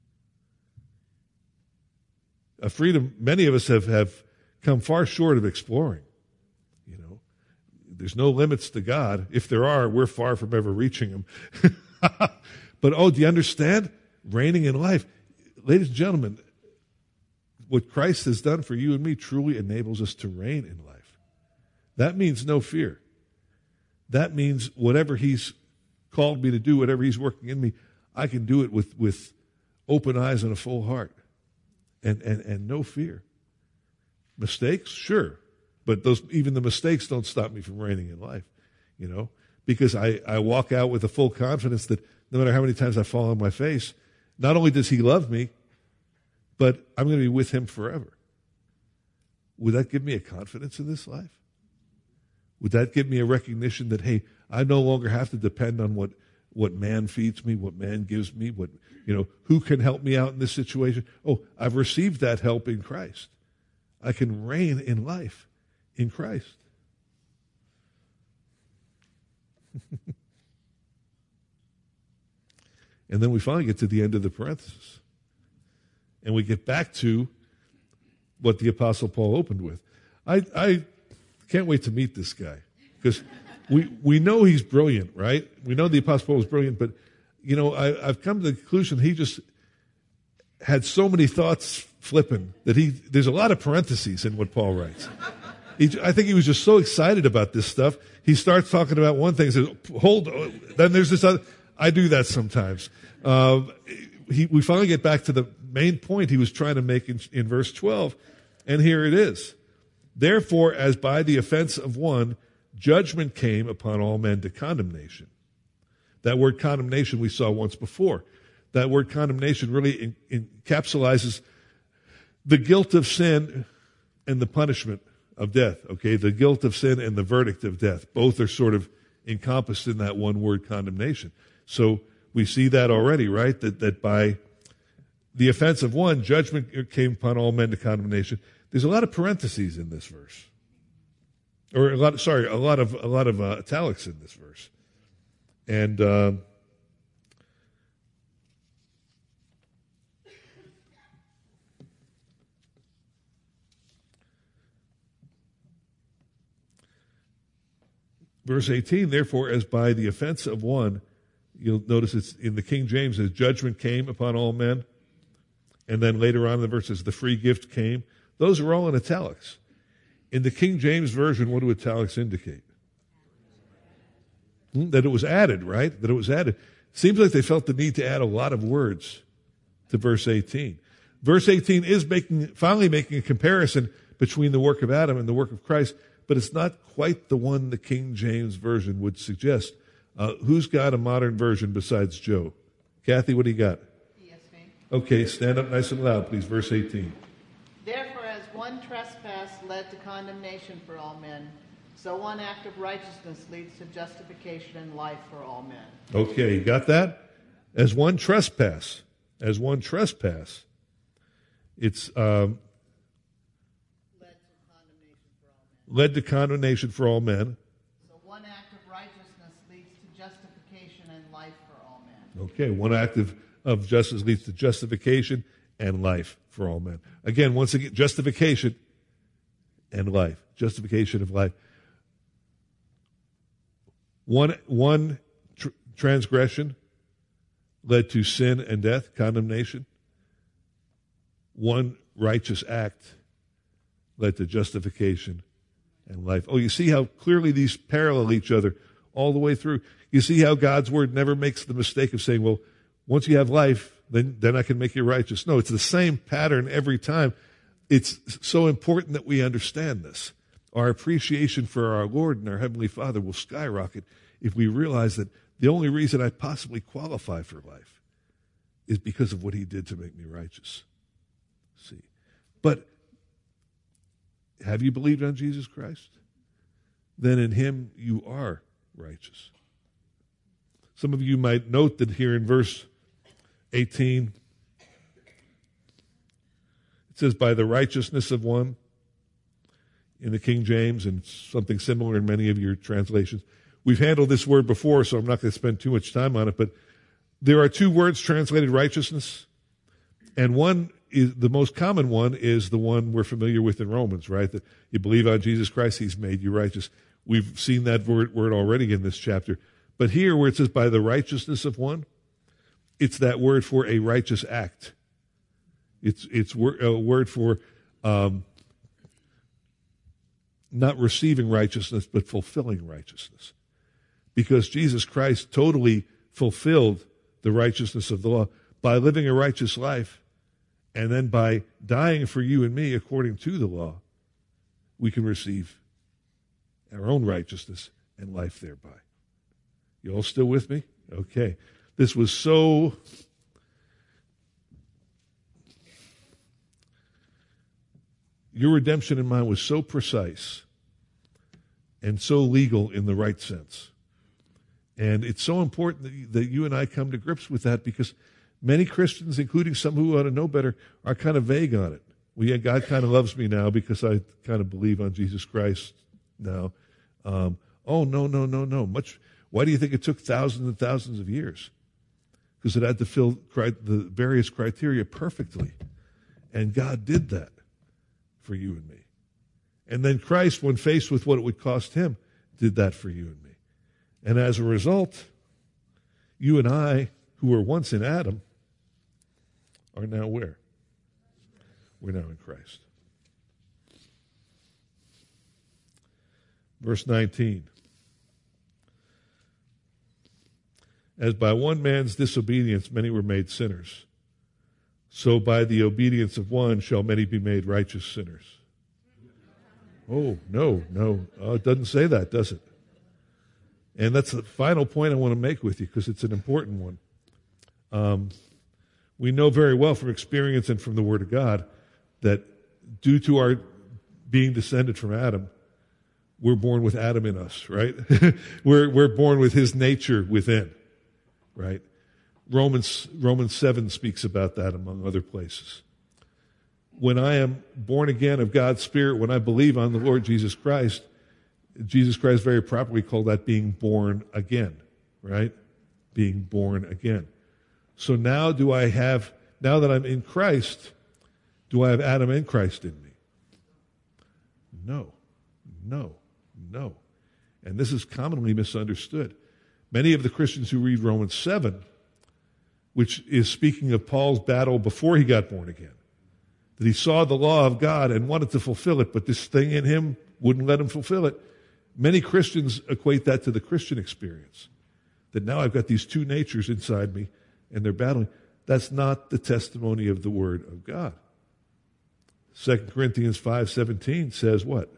A freedom many of us have come far short of exploring. There's no limits to God. If there are, we're far from ever reaching them. But do you understand? Reigning in life. Ladies and gentlemen, what Christ has done for you and me truly enables us to reign in life. That means no fear. That means whatever He's called me to do, whatever He's working in me, I can do it with open eyes and a full heart. And no fear. Mistakes? Sure. But even the mistakes don't stop me from reigning in life, because I walk out with a full confidence that no matter how many times I fall on my face, not only does He love me, but I'm going to be with Him forever. Would that give me a confidence in this life? Would that give me a recognition that, hey, I no longer have to depend on what man feeds me, what man gives me, who can help me out in this situation? Oh, I've received that help in Christ. I can reign in life in Christ. And then we finally get to the end of the parenthesis. And we get back to what the Apostle Paul opened with. I can't wait to meet this guy. Because we know he's brilliant, right? We know the Apostle Paul is brilliant, but, I've come to the conclusion he just had so many thoughts flipping that there's a lot of parentheses in what Paul writes. I think he was just so excited about this stuff. He starts talking about one thing, says, then there's this other. I do that sometimes. We finally get back to the main point he was trying to make in verse 12, and here it is. Therefore, as by the offense of one, judgment came upon all men to condemnation. That word condemnation we saw once before. That word condemnation really encapsulates the guilt of sin and the punishment of death, okay? The guilt of sin and the verdict of death. Both are sort of encompassed in that one word, condemnation. So we see that already, right? That by the offense of one, judgment came upon all men to condemnation. There's a lot of parentheses in this verse. Or a lot of italics in this verse. And verse 18, therefore, as by the offense of one, you'll notice it's in the King James, as judgment came upon all men. And then later on in the verses, the free gift came. Those are all in italics. In the King James Version, what do italics indicate? That it was added, right? That it was added. Seems like they felt the need to add a lot of words to verse 18. Verse 18 is finally making a comparison between the work of Adam and the work of Christ, but it's not quite the one the King James Version would suggest. Who's got a modern version besides Joe? Kathy, what do you got? ESV. Okay, stand up nice and loud, please. Verse 18. Therefore, as one trespass led to condemnation for all men, so one act of righteousness leads to justification and life for all men. Okay, you got that? As one trespass. It's led to condemnation for all men. So one act of righteousness leads to justification and life for all men. Okay, one act of justice leads to justification and life for all men. Again, once again, justification and life. Justification of life. One transgression led to sin and death, condemnation. One righteous act led to justification and life. Oh, you see how clearly these parallel each other all the way through. You see how God's word never makes the mistake of saying, well, once you have life, then I can make you righteous. No, it's the same pattern every time. It's so important that we understand this. Our appreciation for our Lord and our Heavenly Father will skyrocket if we realize that the only reason I possibly qualify for life is because of what He did to make me righteous. See? But have you believed on Jesus Christ? Then in Him you are righteous. Some of you might note that here in verse 18, it says, by the righteousness of one, in the King James, and something similar in many of your translations. We've handled this word before, so I'm not going to spend too much time on it, but there are two words translated righteousness, and one is the most common one is the one we're familiar with in Romans, right? That you believe on Jesus Christ, He's made you righteous. We've seen that word already in this chapter. But here, where it says by the righteousness of one, it's that word for a righteous act. It's a word for not receiving righteousness, but fulfilling righteousness. Because Jesus Christ totally fulfilled the righteousness of the law by living a righteous life, and then by dying for you and me according to the law, we can receive our own righteousness and life thereby. You all still with me? Okay. This was so... Your redemption in mine was so precise and so legal in the right sense. And it's so important that you and I come to grips with that, because many Christians, including some who ought to know better, are kind of vague on it. Well, yeah, God kind of loves me now because I kind of believe on Jesus Christ now. No. Why do you think it took thousands and thousands of years? Because it had to fill the various criteria perfectly. And God did that for you and me. And then Christ, when faced with what it would cost Him, did that for you and me. And as a result, you and I, who were once in Adam, are now where? We're now in Christ. Verse 19. As by one man's disobedience many were made sinners, so by the obedience of one shall many be made righteous sinners. Oh, no. It doesn't say that, does it? And that's the final point I want to make with you, because it's an important one. We know very well from experience and from the Word of God that due to our being descended from Adam, we're born with Adam in us, right? we're born with his nature within, right? Romans 7 speaks about that, among other places. When I am born again of God's Spirit, when I believe on the Lord Jesus Christ very properly called that being born again, right? Being born again. So now now that I'm in Christ, do I have Adam and Christ in me? No. And this is commonly misunderstood. Many of the Christians who read Romans 7, which is speaking of Paul's battle before he got born again, that he saw the law of God and wanted to fulfill it, but this thing in him wouldn't let him fulfill it. Many Christians equate that to the Christian experience, that now I've got these two natures inside me and they're battling. That's not the testimony of the Word of God. 2 Corinthians 5:17 says what?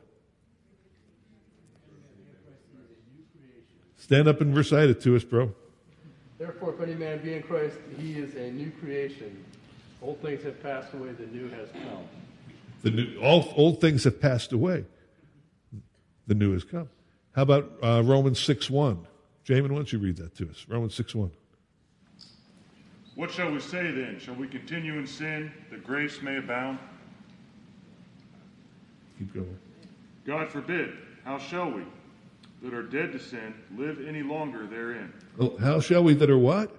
Stand up and recite it to us, bro. Therefore, if any man be in Christ, he is a new creation. Old things have passed away, the new has come. All old things have passed away. The new has come. How about Romans 6:1? Jamin, why don't you read that to us? Romans 6:1. What shall we say then? Shall we continue in sin that grace may abound? Keep going. God forbid. How shall we, that are dead to sin, live any longer therein? Oh, how shall we that are what?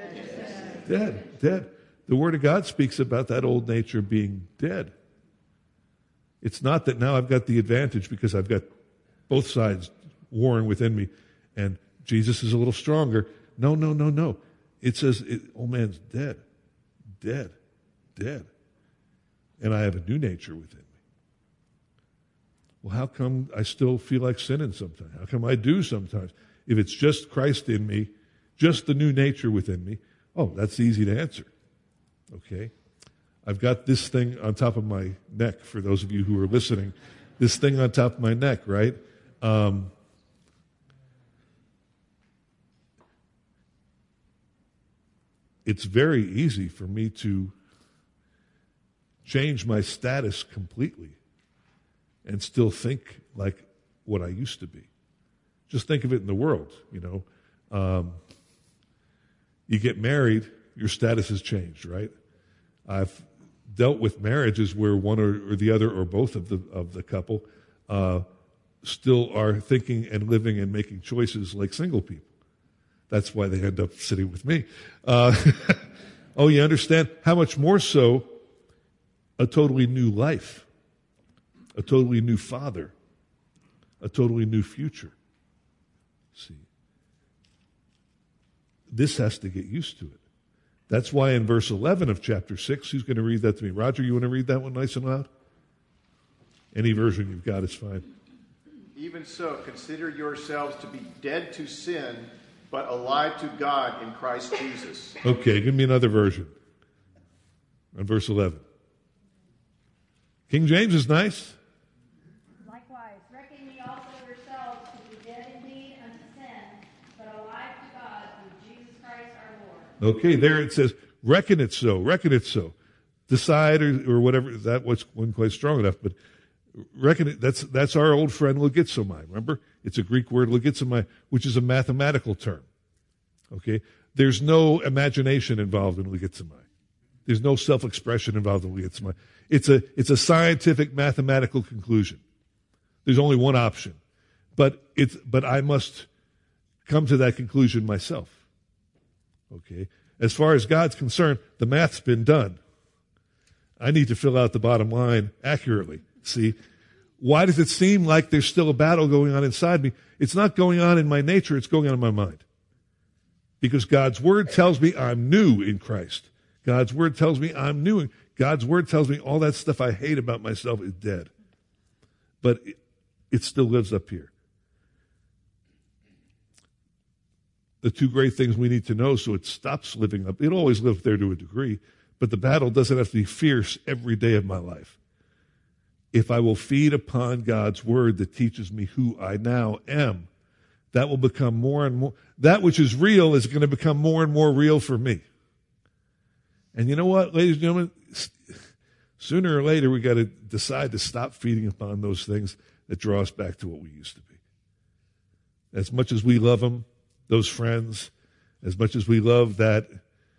Dead. The Word of God speaks about that old nature being dead. It's not that now I've got the advantage because I've got both sides warring within me and Jesus is a little stronger. No. It says, old man's dead. And I have a new nature within me. Well, how come I still feel like sinning sometimes? How come I do sometimes? If it's just Christ in me, just the new nature within me, that's easy to answer. Okay? I've got this thing on top of my neck, for those of you who are listening. This thing on top of my neck, right? It's very easy for me to change my status completely and still think like what I used to be. Just think of it in the world, you get married, your status has changed, right? I've dealt with marriages where one or the other or both of the couple still are thinking and living and making choices like single people. That's why they end up sitting with me. You understand? How much more so a totally new life, a totally new father, a totally new future. See, this has to get used to it. That's why in verse 11 of chapter 6, who's going to read that to me? Roger, you want to read that one nice and loud? Any version you've got is fine. Even so, consider yourselves to be dead to sin, but alive to God in Christ Jesus. Okay, give me another version on verse 11. King James is nice. Likewise, reckon ye also yourselves to be dead indeed unto sin, but alive to God through Jesus Christ our Lord. Okay, there it says, reckon it so. Decide or whatever, that wasn't quite strong enough, but reckon it, that's our old friend logizomai. Remember? It's a Greek word, logizomai, which is a mathematical term. Okay? There's no imagination involved in logizomai. There's no self-expression involved in logizomai. It's a scientific mathematical conclusion. There's only one option. But I must come to that conclusion myself. Okay? As far as God's concerned, the math's been done. I need to fill out the bottom line accurately. See? Why does it seem like there's still a battle going on inside me? It's not going on in my nature, it's going on in my mind. Because God's Word tells me I'm new in Christ. God's Word tells me I'm new. God's Word tells me all that stuff I hate about myself is dead. But it still lives up here. The two great things we need to know so it stops living up. It always lives there to a degree, but the battle doesn't have to be fierce every day of my life. If I will feed upon God's Word that teaches me who I now am, that will become more and more. That which is real is going to become more and more real for me. And you know what, ladies and gentlemen? Sooner or later, we got to decide to stop feeding upon those things that draw us back to what we used to be. As much as we love them, those friends, as much as we love that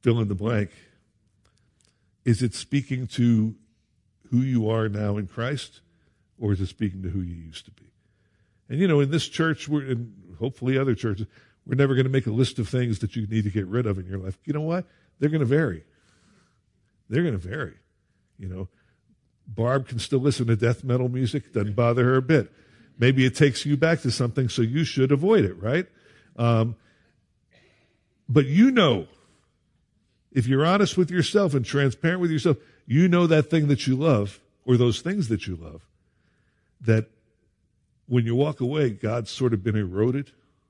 fill in the blank, is it speaking to who you are now in Christ, or is it speaking to who you used to be? And in this church, and hopefully other churches, we're never going to make a list of things that you need to get rid of in your life. You know what? They're going to vary. They're going to vary. Barb can still listen to death metal music. Doesn't bother her a bit. Maybe it takes you back to something, so you should avoid it, right? But if you're honest with yourself and transparent with yourself, that thing that you love, or those things that you love, that when you walk away, God's sort of been eroded.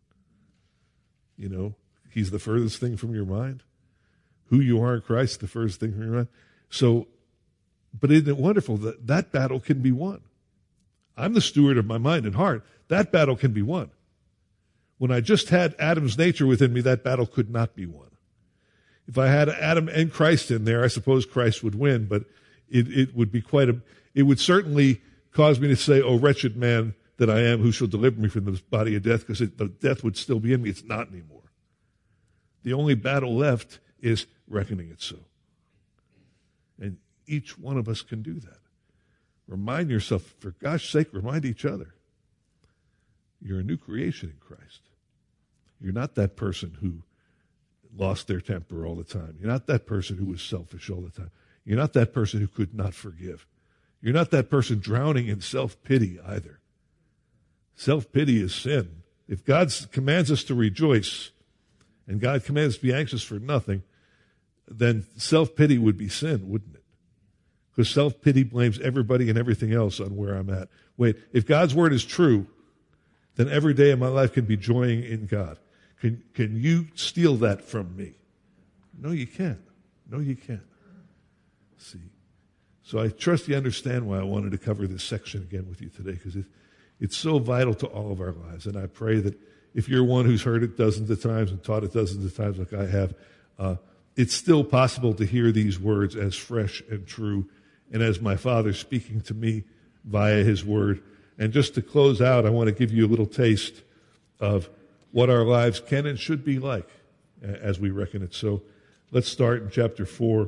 He's the furthest thing from your mind. Who you are in Christ, the furthest thing from your mind. So, but isn't it wonderful that that battle can be won? I'm the steward of my mind and heart. That battle can be won. When I just had Adam's nature within me, that battle could not be won. If I had Adam and Christ in there, I suppose Christ would win, but it would be it would certainly cause me to say, "Oh, wretched man that I am, who shall deliver me from this body of death?" Because the death would still be in me. It's not anymore. The only battle left is reckoning it so. And each one of us can do that. Remind yourself, for gosh sake, remind each other. You're a new creation in Christ. You're not that person who lost their temper all the time. You're not that person who was selfish all the time. You're not that person who could not forgive. You're not that person drowning in self-pity either. Self-pity is sin. If God commands us to rejoice, and God commands us to be anxious for nothing, then self-pity would be sin, wouldn't it? Because self-pity blames everybody and everything else on where I'm at. Wait, if God's word is true, then every day of my life can be joying in God. Can you steal that from me? No, you can't. No, you can't. See? So I trust you understand why I wanted to cover this section again with you today, because it's so vital to all of our lives. And I pray that if you're one who's heard it dozens of times and taught it dozens of times like I have, it's still possible to hear these words as fresh and true and as my Father speaking to me via His Word. And just to close out, I want to give you a little taste of what our lives can and should be like as we reckon it. So let's start in chapter 4.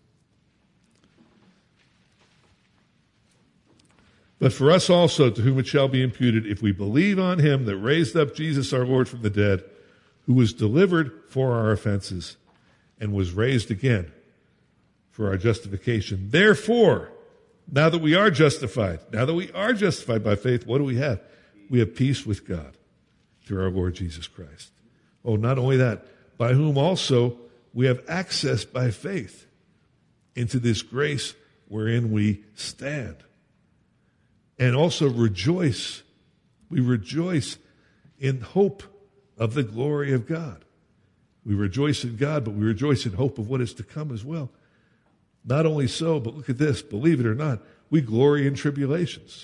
But for us also, to whom it shall be imputed, if we believe on Him that raised up Jesus our Lord from the dead, who was delivered for our offenses and was raised again for our justification. Therefore, now that we are justified by faith, what do we have? We have peace with God through our Lord Jesus Christ. Oh, not only that, by whom also we have access by faith into this grace wherein we stand. And also rejoice. We rejoice in hope of the glory of God. We rejoice in God, but we rejoice in hope of what is to come as well. Not only so, but look at this, believe it or not, we glory in tribulations.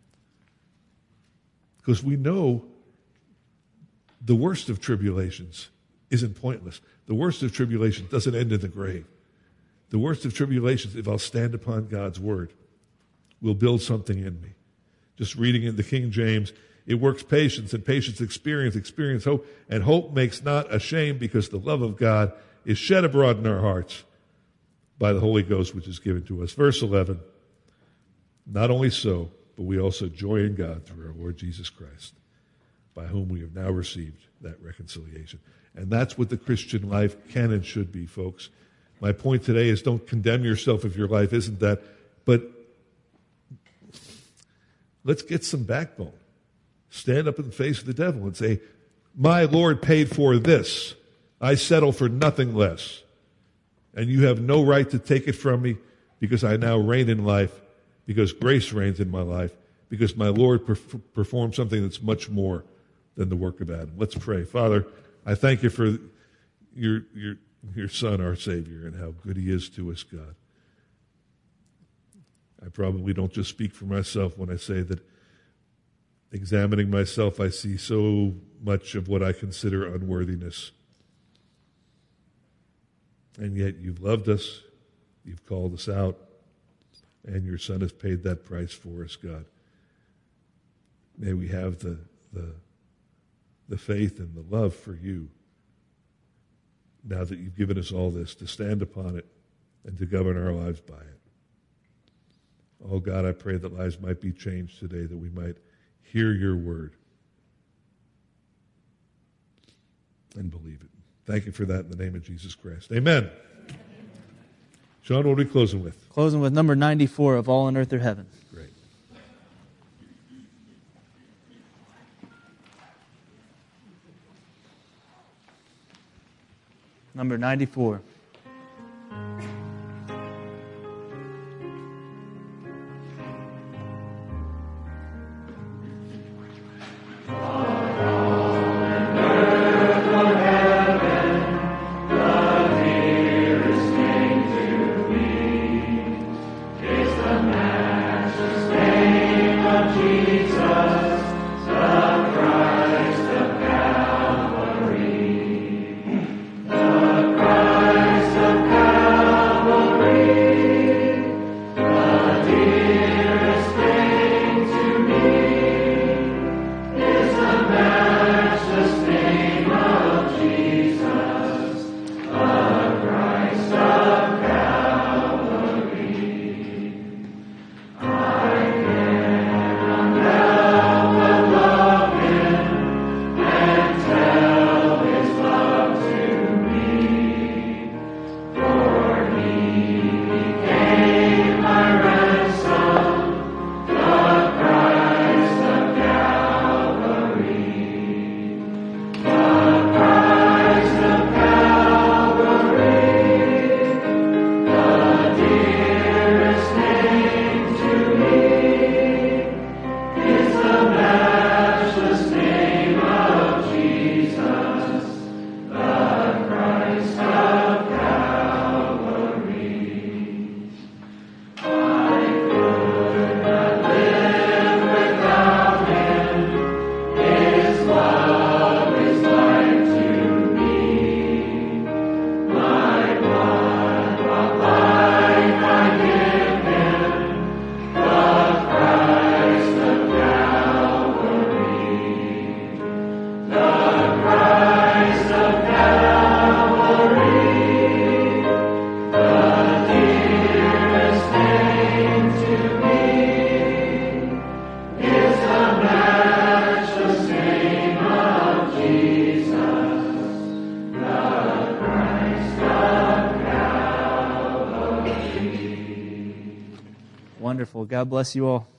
Because we know the worst of tribulations isn't pointless. The worst of tribulations doesn't end in the grave. The worst of tribulations, if I'll stand upon God's word, will build something in me. Just reading in the King James, it works patience, and patience experience hope, and hope makes not ashamed, because the love of God is shed abroad in our hearts by the Holy Ghost, which is given to us. Verse 11, not only so, but we also joy in God through our Lord Jesus Christ, by whom we have now received that reconciliation. And that's what the Christian life can and should be, folks. My point today is don't condemn yourself if your life isn't that, but let's get some backbone. Stand up in the face of the devil and say, my Lord paid for this. I settle for nothing less. And you have no right to take it from me, because I now reign in life, because grace reigns in my life, because my Lord performed something that's much more than the work of Adam. Let's pray. Father, I thank you for your Son, our Savior, and how good He is to us, God. I probably don't just speak for myself when I say that, examining myself, I see so much of what I consider unworthiness. And yet you've loved us, you've called us out, and your Son has paid that price for us, God. May we have the faith and the love for you now that you've given us all this, to stand upon it and to govern our lives by it. Oh God, I pray that lives might be changed today, that we might hear your word and believe it. Thank you for that in the name of Jesus Christ. Amen. Sean, what are we closing with? Closing with number 94 of All on Earth or Heaven. Great. Number 94. Wonderful. God bless you all.